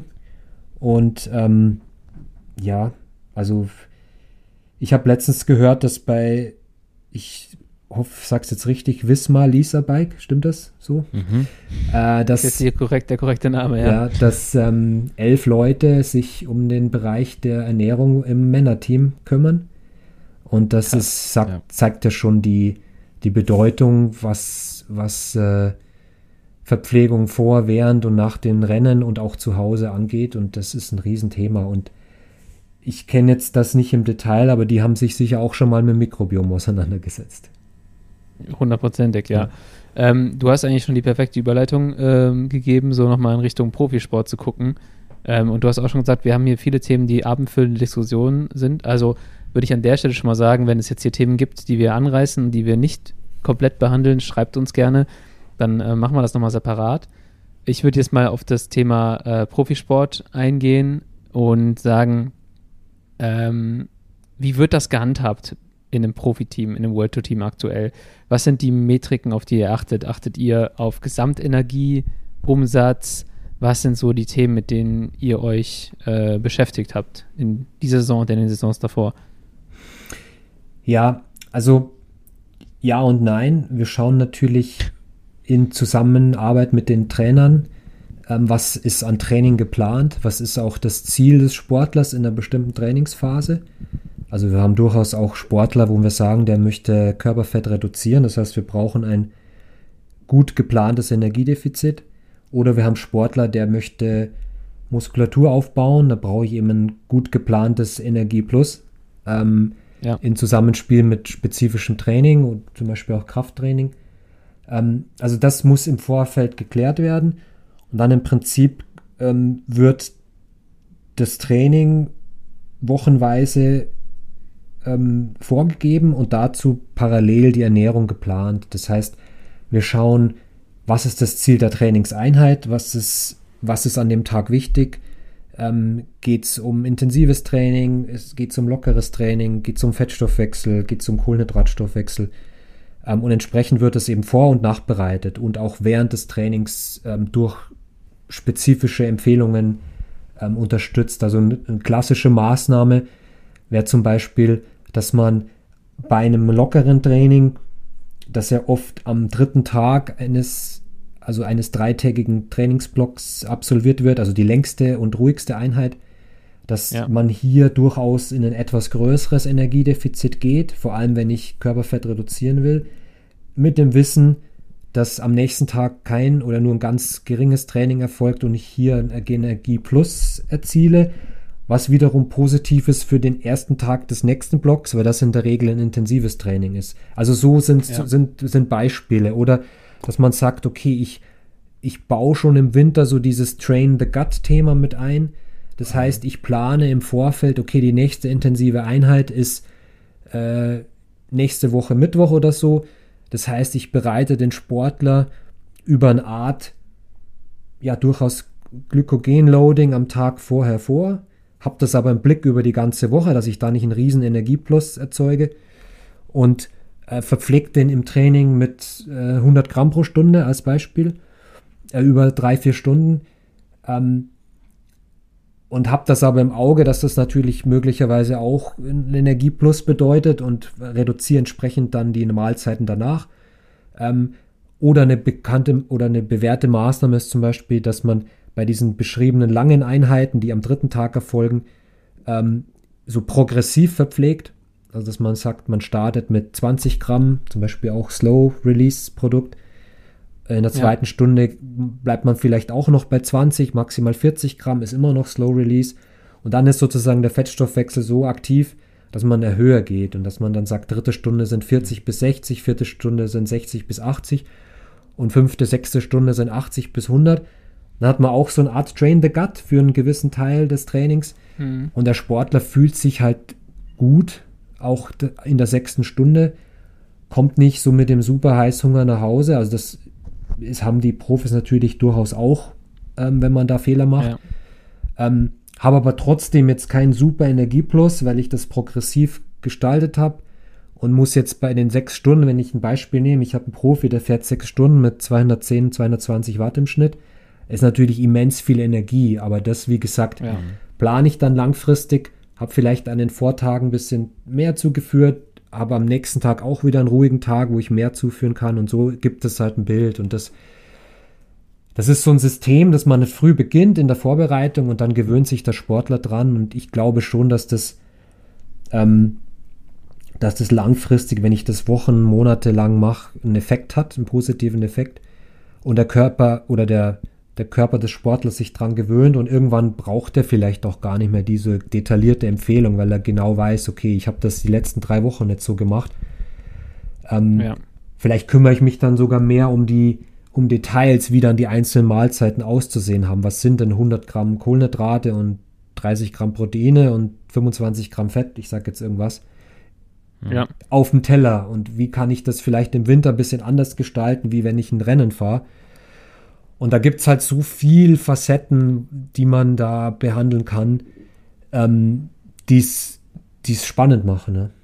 Speaker 3: Und ähm, ja, also ich habe letztens gehört, dass bei, ich hoffe, ich sag's jetzt richtig, Wismar Leaser Bike, stimmt das so?
Speaker 1: Mhm.
Speaker 3: Äh,
Speaker 2: Das ist
Speaker 3: dass,
Speaker 2: jetzt hier korrekt, der korrekte Name, ja.
Speaker 3: ja, dass ähm, elf Leute sich um den Bereich der Ernährung im Männerteam kümmern. Und das
Speaker 2: Krass,
Speaker 3: ist, sagt,
Speaker 1: ja.
Speaker 3: zeigt ja schon die, die Bedeutung, was, was äh, Verpflegung vor, während und nach den Rennen und auch zu Hause angeht. Und das ist ein Riesenthema. Und ich kenne jetzt das nicht im Detail, aber die haben sich sicher auch schon mal mit dem Mikrobiom auseinandergesetzt.
Speaker 2: Hundertprozentig, ja.
Speaker 3: Ja.
Speaker 2: Ähm, du hast eigentlich schon die perfekte Überleitung ähm, gegeben, so nochmal in Richtung Profisport zu gucken. Ähm, und du hast auch schon gesagt, wir haben hier viele Themen, die abendfüllende Diskussionen sind. Also würde ich an der Stelle schon mal sagen, wenn es jetzt hier Themen gibt, die wir anreißen, die wir nicht komplett behandeln, schreibt uns gerne. Dann äh, machen wir das nochmal separat. Ich würde jetzt mal auf das Thema äh, Profisport eingehen und sagen, ähm, wie wird das gehandhabt in einem Profiteam, in einem World Tour Team aktuell? Was sind die Metriken, auf die ihr achtet? Achtet ihr auf Gesamtenergie, Umsatz? Was sind so die Themen, mit denen ihr euch äh, beschäftigt habt in dieser Saison und in den Saisons davor?
Speaker 3: Ja, also ja und nein. Wir schauen natürlich in Zusammenarbeit mit den Trainern, ähm, was ist an Training geplant, was ist auch das Ziel des Sportlers in einer bestimmten Trainingsphase. Also wir haben durchaus auch Sportler, wo wir sagen, der möchte Körperfett reduzieren. Das heißt, wir brauchen ein gut geplantes Energiedefizit. Oder wir haben Sportler, der möchte Muskulatur aufbauen. Da brauche ich eben ein gut geplantes Energieplus. Ähm,
Speaker 2: Ja.
Speaker 3: in Zusammenspiel mit spezifischem Training und zum Beispiel auch Krafttraining. Ähm, also das muss im Vorfeld geklärt werden. Und dann im Prinzip ähm, wird das Training wochenweise ähm, vorgegeben und dazu parallel die Ernährung geplant. Das heißt, wir schauen, was ist das Ziel der Trainingseinheit, was ist, was ist an dem Tag wichtig. Ähm, geht es um intensives Training, geht es um lockeres Training, geht es um Fettstoffwechsel, geht es um Kohlenhydratstoffwechsel. Ähm, und entsprechend wird es eben vor- und nachbereitet und auch während des Trainings ähm, durch spezifische Empfehlungen ähm, unterstützt. Also eine, eine klassische Maßnahme wäre zum Beispiel, dass man bei einem lockeren Training, das ja oft am dritten Tag eines also eines dreitägigen Trainingsblocks absolviert wird, also die längste und ruhigste Einheit, dass
Speaker 2: Ja.
Speaker 3: man hier durchaus in ein etwas größeres Energiedefizit geht, vor allem wenn ich Körperfett reduzieren will, mit dem Wissen, dass am nächsten Tag kein oder nur ein ganz geringes Training erfolgt und ich hier ein Energieplus erziele was wiederum positiv ist für den ersten Tag des nächsten Blocks, weil das in der Regel ein intensives Training ist. Also so sind, ja. sind, sind Beispiele. Oder dass man sagt, okay, ich, ich baue schon im Winter so dieses Train-the-Gut-Thema mit ein. Das heißt, ich plane im Vorfeld, okay, die nächste intensive Einheit ist äh, nächste Woche Mittwoch oder so. Das heißt, ich bereite den Sportler über eine Art, ja, durchaus Glykogen-Loading am Tag vorher vor, habe das aber im Blick über die ganze Woche, dass ich da nicht einen riesen Energieplus erzeuge und äh, verpflege den im Training mit äh, hundert Gramm pro Stunde als Beispiel, äh, über drei, vier Stunden ähm, und habe das aber im Auge, dass das natürlich möglicherweise auch einen Energieplus bedeutet und reduziere entsprechend dann die Mahlzeiten danach. Ähm, oder eine bekannte oder eine bewährte Maßnahme ist zum Beispiel, dass man bei diesen beschriebenen langen Einheiten, die am dritten Tag erfolgen, ähm, so progressiv verpflegt. Also dass man sagt, man startet mit zwanzig Gramm, zum Beispiel auch Slow-Release-Produkt. In der zweiten ja. Stunde bleibt man vielleicht auch noch bei zwanzig, maximal vierzig Gramm, ist immer noch Slow-Release. Und dann ist sozusagen der Fettstoffwechsel so aktiv, dass man höher geht und dass man dann sagt, dritte Stunde sind vierzig bis sechzig, vierte Stunde sind sechzig bis achtzig und fünfte, sechste Stunde sind achtzig bis hundert. Dann hat man auch so eine Art Train the Gut für einen gewissen Teil des Trainings. Mhm. Und der Sportler fühlt sich halt gut, auch in der sechsten Stunde, kommt nicht so mit dem super Heißhunger nach Hause. Also das ist, haben die Profis natürlich durchaus auch, ähm, wenn man da Fehler macht. Ja. Ähm, habe aber trotzdem jetzt keinen super Energieplus, weil ich das progressiv gestaltet habe und muss jetzt bei den sechs Stunden, wenn ich ein Beispiel nehme, ich habe einen Profi, der fährt sechs Stunden mit zweihundertzehn, zweihundertzwanzig Watt im Schnitt, ist natürlich immens viel Energie, aber das, wie gesagt, ja. plane ich dann langfristig, habe vielleicht an den Vortagen ein bisschen mehr zugeführt, aber am nächsten Tag auch wieder einen ruhigen Tag, wo ich mehr zuführen kann und so gibt es halt ein Bild und das Das ist so ein System, dass man früh beginnt in der Vorbereitung und dann gewöhnt sich der Sportler dran und ich glaube schon, dass das ähm, dass das langfristig, wenn ich das Wochen, Monate lang mache, einen Effekt hat, einen positiven Effekt und der Körper oder der, der Körper des Sportlers sich dran gewöhnt und irgendwann braucht er vielleicht auch gar nicht mehr diese detaillierte Empfehlung, weil er genau weiß, okay, ich habe das die letzten drei Wochen nicht so gemacht. Ähm, ja. Vielleicht kümmere ich mich dann sogar mehr um die um Details, wie dann die einzelnen Mahlzeiten auszusehen haben. Was sind denn hundert Gramm Kohlenhydrate und dreißig Gramm Proteine und fünfundzwanzig Gramm Fett, ich sage jetzt irgendwas, ja. auf dem Teller und wie kann ich das vielleicht im Winter ein bisschen anders gestalten, wie wenn ich ein Rennen fahre. Und da gibt es halt so viel Facetten, die man da behandeln kann, ähm, die es spannend machen. Ne?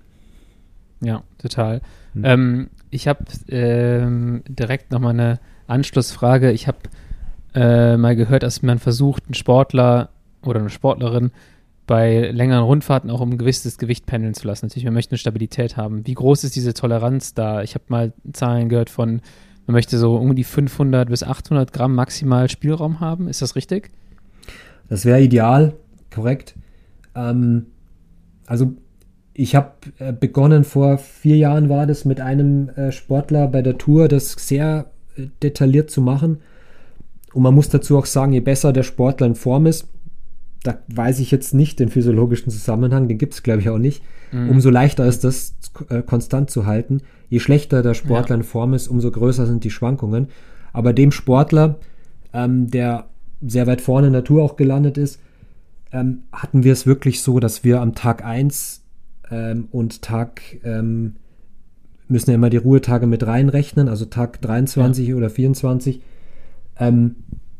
Speaker 2: Ja, total. Hm. Ähm, ich habe ähm, direkt nochmal eine Anschlussfrage. Ich habe äh, mal gehört, dass man versucht, einen Sportler oder eine Sportlerin bei längeren Rundfahrten auch um ein gewisses Gewicht pendeln zu lassen. Natürlich, man möchte eine Stabilität haben. Wie groß ist diese Toleranz da? Ich habe mal Zahlen gehört von, man möchte so um die fünfhundert bis achthundert Gramm maximal Spielraum haben. Ist das richtig?
Speaker 3: Das wäre ideal, korrekt. Ähm, also ich habe äh, begonnen, vor vier Jahren war das, mit einem äh, Sportler bei der Tour, das sehr äh, detailliert zu machen. Und man muss dazu auch sagen, je besser der Sportler in Form ist, da weiß ich jetzt nicht den physiologischen Zusammenhang, den gibt es, glaube ich, auch nicht. Mhm. Umso leichter ist das, äh, konstant zu halten. Je schlechter der Sportler ja. in Form ist, umso größer sind die Schwankungen. Aber dem Sportler, ähm, der sehr weit vorne in der Tour auch gelandet ist, ähm, hatten wir es wirklich so, dass wir am Tag eins ähm, und Tag, ähm, müssen ja immer die Ruhetage mit reinrechnen, also Tag dreiundzwanzig ja. oder vierundzwanzig, ähm,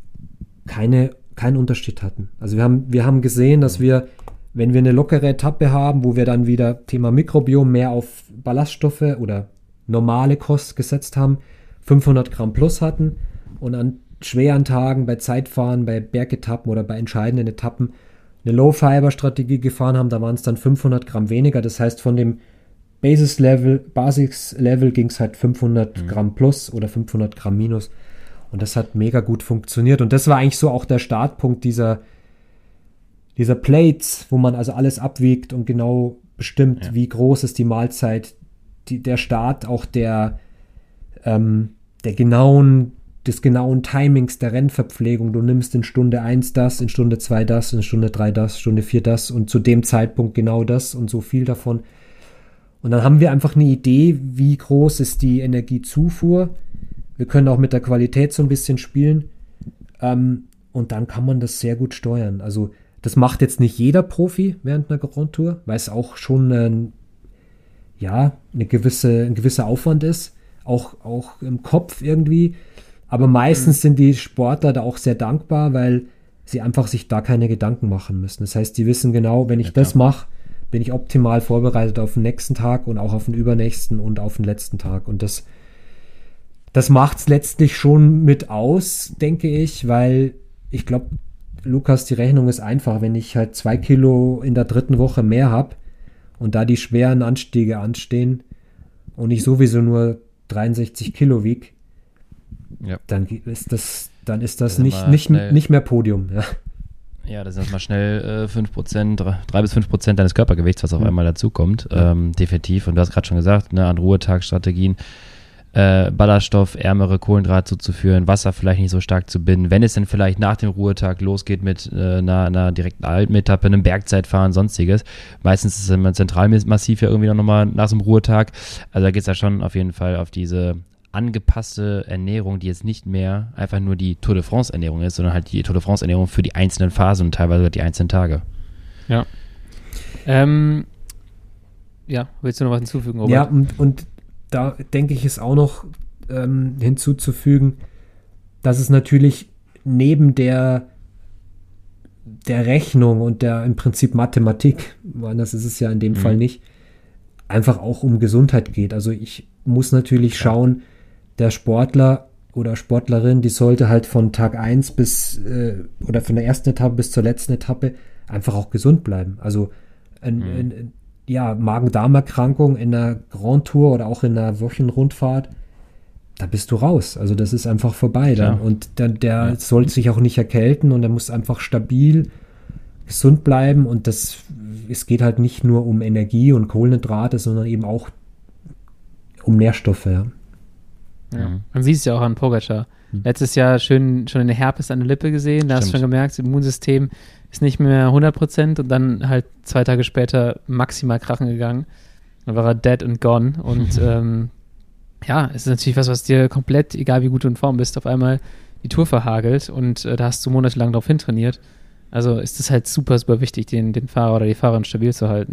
Speaker 3: keine keinen Unterschied hatten. Also wir haben, wir haben gesehen, dass wir, wenn wir eine lockere Etappe haben, wo wir dann wieder Thema Mikrobiom mehr auf Ballaststoffe oder normale Kost gesetzt haben, fünfhundert Gramm plus hatten und an schweren Tagen bei Zeitfahren, bei Bergetappen oder bei entscheidenden Etappen eine Low-Fiber-Strategie gefahren haben, da waren es dann fünfhundert Gramm weniger. Das heißt, von dem Basis-Level, Basics-Level ging es halt fünfhundert mhm. Gramm plus oder fünfhundert Gramm minus. Und das hat mega gut funktioniert. Und das war eigentlich so auch der Startpunkt dieser, dieser Plates, wo man also alles abwiegt und genau bestimmt, ja. wie groß ist die Mahlzeit. Die, der Start auch der, ähm, der genauen des genauen Timings der Rennverpflegung. Du nimmst in Stunde eins das, in Stunde zwei das, in Stunde drei das, Stunde vier das und zu dem Zeitpunkt genau das und so viel davon. Und dann haben wir einfach eine Idee, wie groß ist die Energiezufuhr. Wir können auch mit der Qualität so ein bisschen spielen. Ähm, und dann kann man das sehr gut steuern. Also das macht jetzt nicht jeder Profi während einer Grand Tour, weil es auch schon ein, ja, eine gewisse, ein gewisser Aufwand ist. Auch, auch im Kopf irgendwie. Aber meistens mhm. sind die Sportler da auch sehr dankbar, weil sie einfach sich da keine Gedanken machen müssen. Das heißt, die wissen genau, wenn ich ja, das mache, bin ich optimal vorbereitet auf den nächsten Tag und auch auf den übernächsten und auf den letzten Tag. Und das, das macht es letztlich schon mit aus, denke ich, weil ich glaube, Lukas, die Rechnung ist einfach. Wenn ich halt zwei Kilo in der dritten Woche mehr habe und da die schweren Anstiege anstehen und ich sowieso nur dreiundsechzig Kilo wieg, ja. dann ist das, dann ist das, das nicht, nicht, nicht mehr Podium. Ja,
Speaker 1: ja das ist mal schnell äh, fünf Prozent, drei bis fünf Prozent deines Körpergewichts, was auf mhm. einmal dazukommt. Ja. Ähm, definitiv. Und du hast gerade schon gesagt, ne, an Ruhetagstrategien, äh, ballaststoffärmere Kohlenhydrate zuzuführen, Wasser vielleicht nicht so stark zu binden. Wenn es dann vielleicht nach dem Ruhetag losgeht mit äh, einer, einer direkten Alpenetappe, einem Bergzeitfahren, sonstiges. Meistens ist es immer zentralmassiv ja irgendwie noch mal nach so einem Ruhetag. Also da geht es ja schon auf jeden Fall auf diese angepasste Ernährung, die jetzt nicht mehr einfach nur die Tour de France Ernährung ist, sondern halt die Tour de France Ernährung für die einzelnen Phasen und teilweise die einzelnen Tage.
Speaker 2: Ja. Ähm, ja, willst du noch was hinzufügen, Robert?
Speaker 3: Ja, und, und da denke ich, ist auch noch ähm, hinzuzufügen, dass es natürlich neben der, der Rechnung und der im Prinzip Mathematik, anders ist es ja in dem mhm. Fall nicht, einfach auch um Gesundheit geht. Also ich muss natürlich schauen, der Sportler oder Sportlerin, die sollte halt von Tag eins bis, äh, oder von der ersten Etappe bis zur letzten Etappe einfach auch gesund bleiben. Also ein, mhm. ein ja, Magen-Darm-Erkrankung in einer Grand Tour oder auch in einer Wochenrundfahrt, da bist du raus. Also das ist einfach vorbei dann. Ja. Und der, der ja. sollte sich auch nicht erkälten und er muss einfach stabil, gesund bleiben. Und das, es geht halt nicht nur um Energie und Kohlenhydrate, sondern eben auch um Nährstoffe. Ja.
Speaker 2: Ja. Man sieht es ja auch an Pogačar. Hm. Letztes Jahr schön schon eine Herpes an der Lippe gesehen, da Stimmt. hast du schon gemerkt, das Immunsystem ist nicht mehr hundert Prozent und dann halt zwei Tage später maximal krachen gegangen. Dann war er dead and gone und ähm, ja, es ist natürlich was, was dir komplett, egal wie gut du in Form bist, auf einmal die Tour verhagelt und äh, da hast du monatelang drauf hintrainiert. Also ist es halt super, super wichtig, den, den Fahrer oder die Fahrerin stabil zu halten.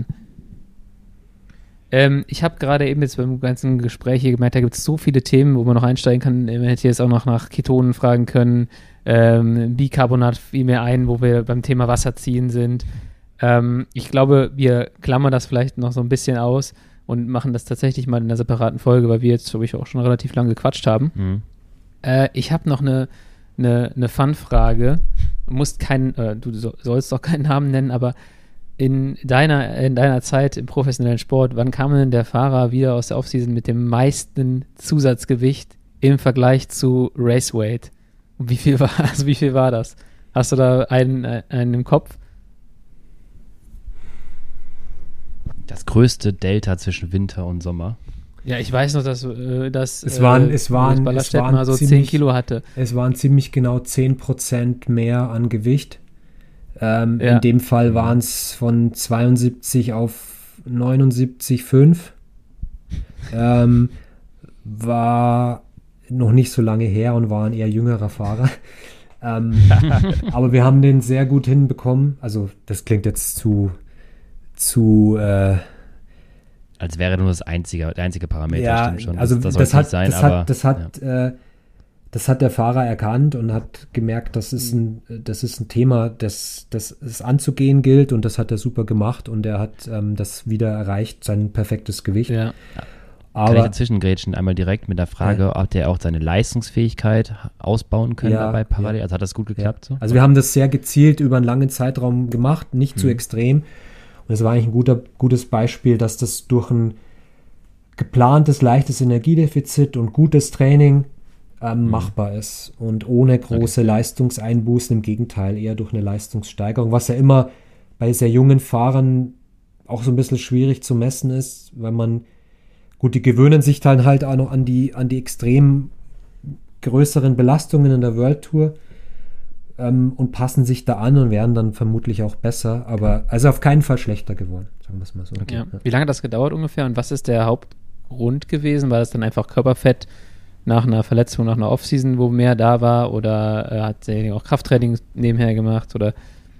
Speaker 2: Ähm, ich habe gerade eben jetzt beim ganzen Gespräch hier gemerkt, da gibt es so viele Themen, wo man noch einsteigen kann. Man hätte jetzt auch noch nach Ketonen fragen können. Ähm, Bicarbonat fiel mir ein, wo wir beim Thema Wasser ziehen sind. Ähm, ich glaube, wir klammern das vielleicht noch so ein bisschen aus und machen das tatsächlich mal in einer separaten Folge, weil wir jetzt, glaube ich, auch schon relativ lange gequatscht haben. Mhm. Äh, ich habe noch eine, eine, eine Fun-Frage. Du musst keinen, äh, du sollst doch keinen Namen nennen, aber in deiner, in deiner Zeit im professionellen Sport, wann kam denn der Fahrer wieder aus der Offseason mit dem meisten Zusatzgewicht im Vergleich zu Raceweight? Und wie viel war, also wie viel war das? Hast du da einen, einen im Kopf?
Speaker 1: Das größte Delta zwischen Winter und Sommer.
Speaker 2: Ja, ich weiß noch, dass, äh, dass
Speaker 3: es waren, äh, es waren,
Speaker 2: es waren mal so ziemlich, zehn Kilo hatte.
Speaker 3: Es waren ziemlich genau zehn Prozent mehr an Gewicht. Ähm, ja. In dem Fall waren es von zweiundsiebzig auf neunundsiebzig Komma fünf. Ähm, war noch nicht so lange her und war ein eher jüngerer Fahrer. ähm, aber wir haben den sehr gut hinbekommen. Also das klingt jetzt zu zu äh,
Speaker 1: als wäre nur das einzige, der einzige Parameter,
Speaker 3: ja,
Speaker 1: stimmt schon.
Speaker 3: Also
Speaker 1: das, das,
Speaker 3: das
Speaker 1: soll
Speaker 3: hat,
Speaker 1: nicht sein,
Speaker 3: das
Speaker 1: aber
Speaker 3: hat, das hat ja. äh, Das hat der Fahrer erkannt und hat gemerkt, das ist ein, das ist ein Thema, das, das es anzugehen gilt und das hat er super gemacht und er hat ähm, das wieder erreicht, sein perfektes Gewicht.
Speaker 1: Ja. Aber, kann ich dazwischen grätschen, einmal direkt mit der Frage, ja. ob der auch seine Leistungsfähigkeit ausbauen können ja, dabei parallel? Ja. Also hat das gut geklappt?
Speaker 3: Ja.
Speaker 1: So?
Speaker 3: Also wir haben das sehr gezielt über einen langen Zeitraum gemacht, nicht hm. zu extrem. Und es war eigentlich ein guter, gutes Beispiel, dass das durch ein geplantes, leichtes Energiedefizit und gutes Training Ähm, mhm. machbar ist und ohne große okay. Leistungseinbußen, im Gegenteil, eher durch eine Leistungssteigerung, was ja immer bei sehr jungen Fahrern auch so ein bisschen schwierig zu messen ist, weil man, gut, die gewöhnen sich dann halt auch noch an die, an die extrem größeren Belastungen in der World Tour ähm, und passen sich da an und werden dann vermutlich auch besser, aber also auf keinen Fall schlechter geworden, sagen wir es mal so.
Speaker 2: Okay. Ja. Wie lange hat das gedauert ungefähr und was ist der Hauptgrund gewesen? War das dann einfach Körperfett nach einer Verletzung, nach einer Offseason, wo mehr da war, oder äh, hat derjenige auch Krafttraining nebenher gemacht, oder?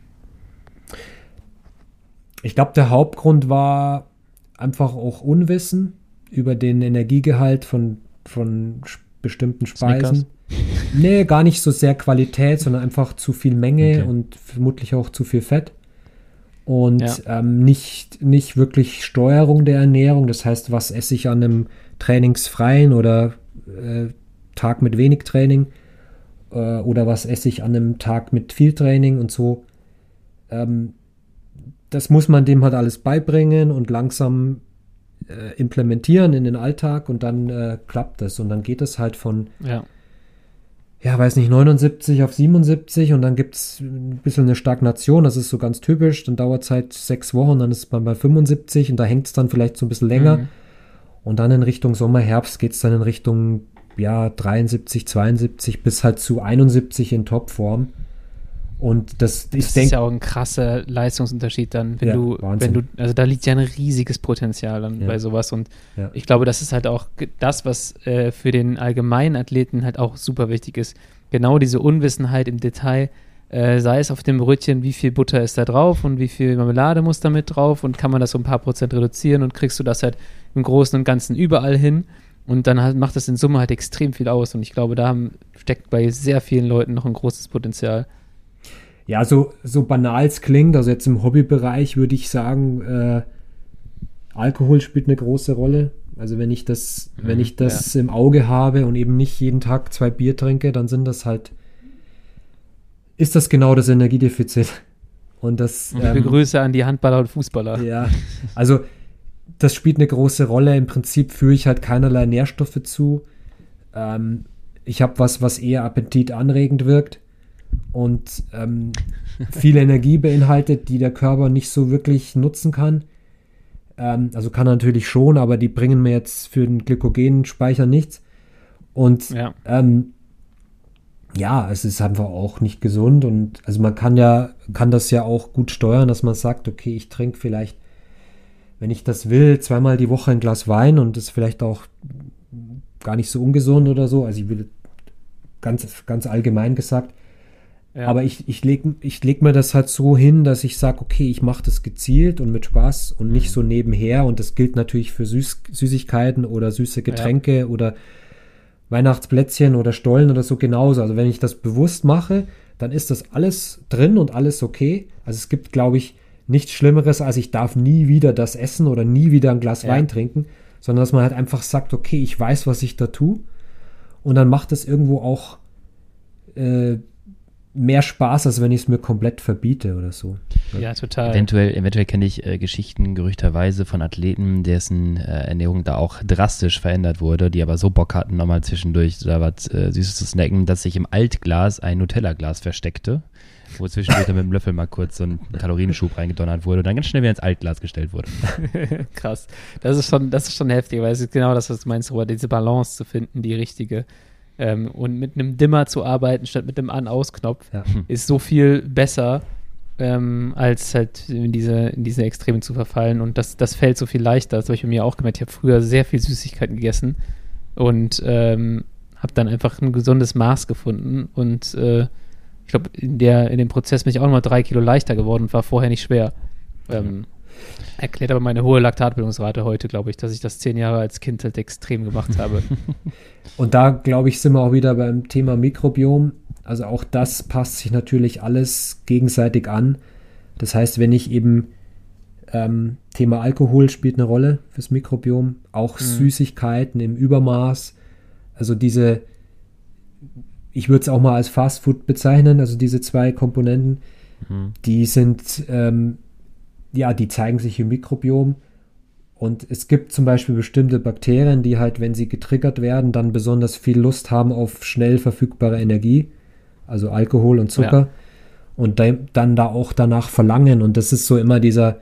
Speaker 3: Ich glaube, der Hauptgrund war einfach auch Unwissen über den Energiegehalt von, von bestimmten Speisen. Snickers? Nee, gar nicht so sehr Qualität, sondern einfach zu viel Menge okay. und vermutlich auch zu viel Fett. Und ja. ähm, nicht, nicht wirklich Steuerung der Ernährung. Das heißt, was esse ich an einem trainingsfreien oder äh, Tag mit wenig Training äh, oder was esse ich an einem Tag mit viel Training und so. Ähm, das muss man dem halt alles beibringen und langsam äh, implementieren in den Alltag und dann äh, klappt das. Und dann geht es halt von,
Speaker 2: ja,
Speaker 3: ja weiß nicht, neunundsiebzig auf siebenundsiebzig und dann gibt es ein bisschen eine Stagnation, das ist so ganz typisch. Dann dauert es halt sechs Wochen, dann ist man bei fünfundsiebzig und da hängt es dann vielleicht so ein bisschen länger. Mhm. Und dann in Richtung Sommer, Herbst geht es dann in Richtung ja, dreiundsiebzig, zweiundsiebzig bis halt zu einundsiebzig in Topform. Und das,
Speaker 2: das
Speaker 3: ich denk,
Speaker 2: ist ja auch ein krasser Leistungsunterschied dann, wenn
Speaker 3: ja,
Speaker 2: du,
Speaker 3: Wahnsinn.
Speaker 2: wenn du, also da liegt ja ein riesiges Potenzial dann
Speaker 3: ja.
Speaker 2: bei sowas und
Speaker 3: ja.
Speaker 2: ich glaube, das ist halt auch das, was äh, für den allgemeinen Athleten halt auch super wichtig ist. Genau diese Unwissenheit im Detail, äh, sei es auf dem Brötchen, wie viel Butter ist da drauf und wie viel Marmelade muss da mit drauf und kann man das so ein paar Prozent reduzieren und kriegst du das halt im Großen und Ganzen überall hin. Und dann halt macht das in Summe halt extrem viel aus. Und ich glaube, da haben, steckt bei sehr vielen Leuten noch ein großes Potenzial.
Speaker 3: Ja, so, so banal es klingt, also jetzt im Hobbybereich würde ich sagen, äh, Alkohol spielt eine große Rolle. Also wenn ich das, mhm, wenn ich das ja. im Auge habe und eben nicht jeden Tag zwei Bier trinke, dann sind das halt, ist das genau das Energiedefizit. Und das.
Speaker 2: Und liebe ähm, Grüße an die Handballer und Fußballer.
Speaker 3: Ja, also das spielt eine große Rolle. Im Prinzip führe ich halt keinerlei Nährstoffe zu. Ähm, ich habe was, was eher appetitanregend wirkt und ähm, viel Energie beinhaltet, die der Körper nicht so wirklich nutzen kann. Ähm, also kann er natürlich schon, aber die bringen mir jetzt für den Glykogenspeicher nichts. Und ja. Ähm, ja, es ist einfach auch nicht gesund. Und also man kann ja, kann das ja auch gut steuern, dass man sagt, okay, ich trinke vielleicht, wenn ich das will, zweimal die Woche ein Glas Wein und das ist vielleicht auch gar nicht so ungesund oder so. Also ich will ganz, ganz allgemein gesagt. Ja. Aber ich, ich lege ich leg mir das halt so hin, dass ich sage, okay, ich mache das gezielt und mit Spaß und nicht so nebenher. Und das gilt natürlich für Süß, Süßigkeiten oder süße Getränke ja. oder Weihnachtsplätzchen oder Stollen oder so genauso. Also wenn ich das bewusst mache, dann ist das alles drin und alles okay. Also es gibt, glaube ich, nichts Schlimmeres, als ich darf nie wieder das essen oder nie wieder ein Glas ja. Wein trinken, sondern dass man halt einfach sagt, okay, ich weiß, was ich da tue. Und dann macht es irgendwo auch äh, mehr Spaß, als wenn ich es mir komplett verbiete oder so.
Speaker 2: Ja, total.
Speaker 1: Eventuell, eventuell kenne ich äh, Geschichten gerüchterweise von Athleten, dessen äh, Ernährung da auch drastisch verändert wurde, die aber so Bock hatten, nochmal zwischendurch da was äh, Süßes zu snacken, dass sich im Altglas ein Nutella-Glas versteckte, wo zwischendurch dann mit dem Löffel mal kurz so ein Kalorienschub reingedonnert wurde und dann ganz schnell wieder ins Altglas gestellt wurde.
Speaker 2: Krass. Das ist schon, das ist schon heftig, weil es ist genau das, was du meinst, Robert, diese Balance zu finden, die richtige. Ähm, und mit einem Dimmer zu arbeiten, statt mit einem An-Aus-Knopf, ja. ist so viel besser, ähm, als halt in diese, in diese Extremen zu verfallen. Und das, das fällt so viel leichter. Das habe ich bei mir auch gemerkt. Ich habe früher sehr viel Süßigkeiten gegessen und ähm, habe dann einfach ein gesundes Maß gefunden. Und äh, ich glaube, in, in dem Prozess bin ich auch nochmal drei Kilo leichter geworden und war vorher nicht schwer. Ähm, erklärt aber meine hohe Laktatbildungsrate heute, glaube ich, dass ich das zehn Jahre als Kind halt extrem gemacht habe.
Speaker 3: Und da, glaube ich, sind wir auch wieder beim Thema Mikrobiom. Also auch das passt sich natürlich alles gegenseitig an. Das heißt, wenn ich eben ähm, Thema Alkohol spielt eine Rolle fürs Mikrobiom, auch mhm. Süßigkeiten im Übermaß, also diese, ich würde es auch mal als Fastfood bezeichnen, also diese zwei Komponenten, mhm. die sind ähm, ja, die zeigen sich im Mikrobiom und es gibt zum Beispiel bestimmte Bakterien, die halt, wenn sie getriggert werden, dann besonders viel Lust haben auf schnell verfügbare Energie, also Alkohol und Zucker ja. und de- dann da auch danach verlangen und das ist so immer dieser,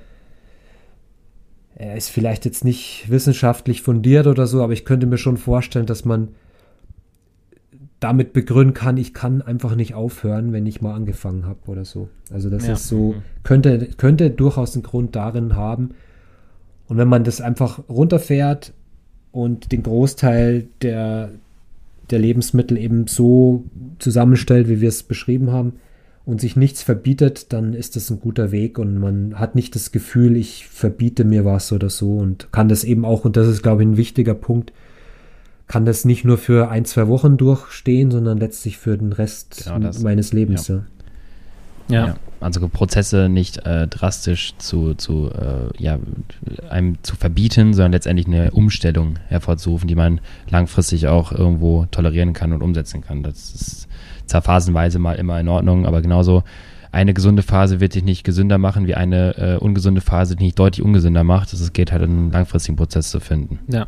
Speaker 3: er ist vielleicht jetzt nicht wissenschaftlich fundiert oder so, aber ich könnte mir schon vorstellen, dass man damit begründen kann, ich kann einfach nicht aufhören, wenn ich mal angefangen habe oder so. Also das
Speaker 2: Ja.
Speaker 3: ist so, könnte, könnte durchaus einen Grund darin haben. Und wenn man das einfach runterfährt und den Großteil der, der Lebensmittel eben so zusammenstellt, wie wir es beschrieben haben, und sich nichts verbietet, dann ist das ein guter Weg und man hat nicht das Gefühl, ich verbiete mir was oder so und kann das eben auch, und das ist, glaube ich, ein wichtiger Punkt, kann das nicht nur für ein, zwei Wochen durchstehen, sondern letztlich für den Rest
Speaker 1: Genau das.
Speaker 3: meines Lebens.
Speaker 1: Ja.
Speaker 3: Ja.
Speaker 2: Ja.
Speaker 1: Ja, also Prozesse nicht äh, drastisch zu, zu äh, ja, einem zu verbieten, sondern letztendlich eine Umstellung hervorzurufen, die man langfristig auch irgendwo tolerieren kann und umsetzen kann. Das ist zwar phasenweise mal immer in Ordnung, aber genauso eine gesunde Phase wird dich nicht gesünder machen, wie eine äh, ungesunde Phase dich nicht deutlich ungesünder macht. Es geht halt, einen langfristigen Prozess zu finden.
Speaker 2: Ja.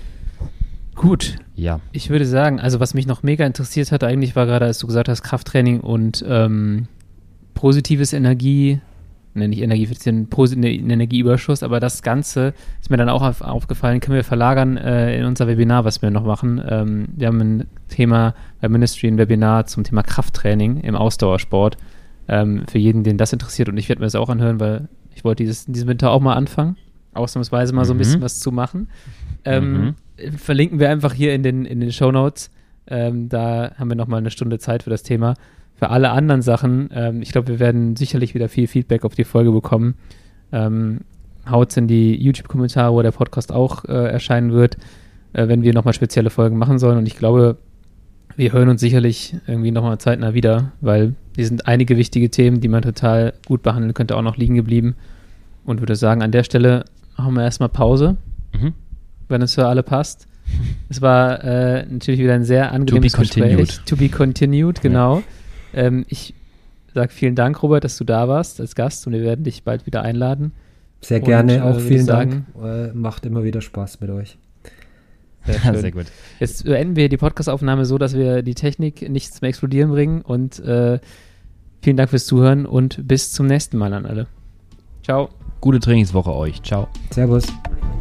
Speaker 2: Gut.
Speaker 1: Ja.
Speaker 2: Ich würde sagen, also was mich noch mega interessiert hat, eigentlich war gerade, als du gesagt hast, Krafttraining und ähm, positives Energie, ne, nicht Energie, ein positiven Energieüberschuss, aber das Ganze ist mir dann auch auf, aufgefallen, können wir verlagern äh, in unser Webinar, was wir noch machen. Ähm, wir haben ein Thema bei Ministry, ein Webinar zum Thema Krafttraining im Ausdauersport. Ähm, für jeden, den das interessiert, und ich werde mir das auch anhören, weil ich wollte dieses, diesen Winter auch mal anfangen, ausnahmsweise mal so ein
Speaker 1: Mhm.
Speaker 2: bisschen was zu machen. Ähm,
Speaker 1: Mhm.
Speaker 2: Verlinken wir einfach hier in den, in den Shownotes. Ähm, da haben wir nochmal eine Stunde Zeit für das Thema. Für alle anderen Sachen, ähm, ich glaube, wir werden sicherlich wieder viel Feedback auf die Folge bekommen. Ähm, haut's in die YouTube-Kommentare, wo der Podcast auch äh, erscheinen wird, äh, wenn wir nochmal spezielle Folgen machen sollen. Und ich glaube, wir hören uns sicherlich irgendwie nochmal zeitnah wieder, weil hier sind einige wichtige Themen, die man total gut behandeln könnte, auch noch liegen geblieben. Und würde sagen, an der Stelle machen wir erstmal Pause,
Speaker 1: Mhm.
Speaker 2: wenn es für alle passt. Es war äh, natürlich wieder ein sehr angenehmes
Speaker 1: To be
Speaker 2: Gespräch.
Speaker 1: continued.
Speaker 2: To be continued, genau. Ähm, ich sage vielen Dank, Robert, dass du da warst als Gast, und wir werden dich bald wieder einladen.
Speaker 3: Sehr
Speaker 2: Und,
Speaker 3: gerne,
Speaker 2: äh,
Speaker 3: auch
Speaker 2: würde
Speaker 3: vielen
Speaker 2: ich
Speaker 3: Dank. Äh, macht immer wieder Spaß mit euch.
Speaker 2: Sehr schön.
Speaker 1: Sehr gut.
Speaker 2: Jetzt beenden wir die Podcastaufnahme so, dass wir die Technik nicht zum Explodieren bringen, und äh, vielen Dank fürs Zuhören und bis zum nächsten Mal an alle. Ciao.
Speaker 1: Gute Trainingswoche euch. Ciao.
Speaker 3: Servus.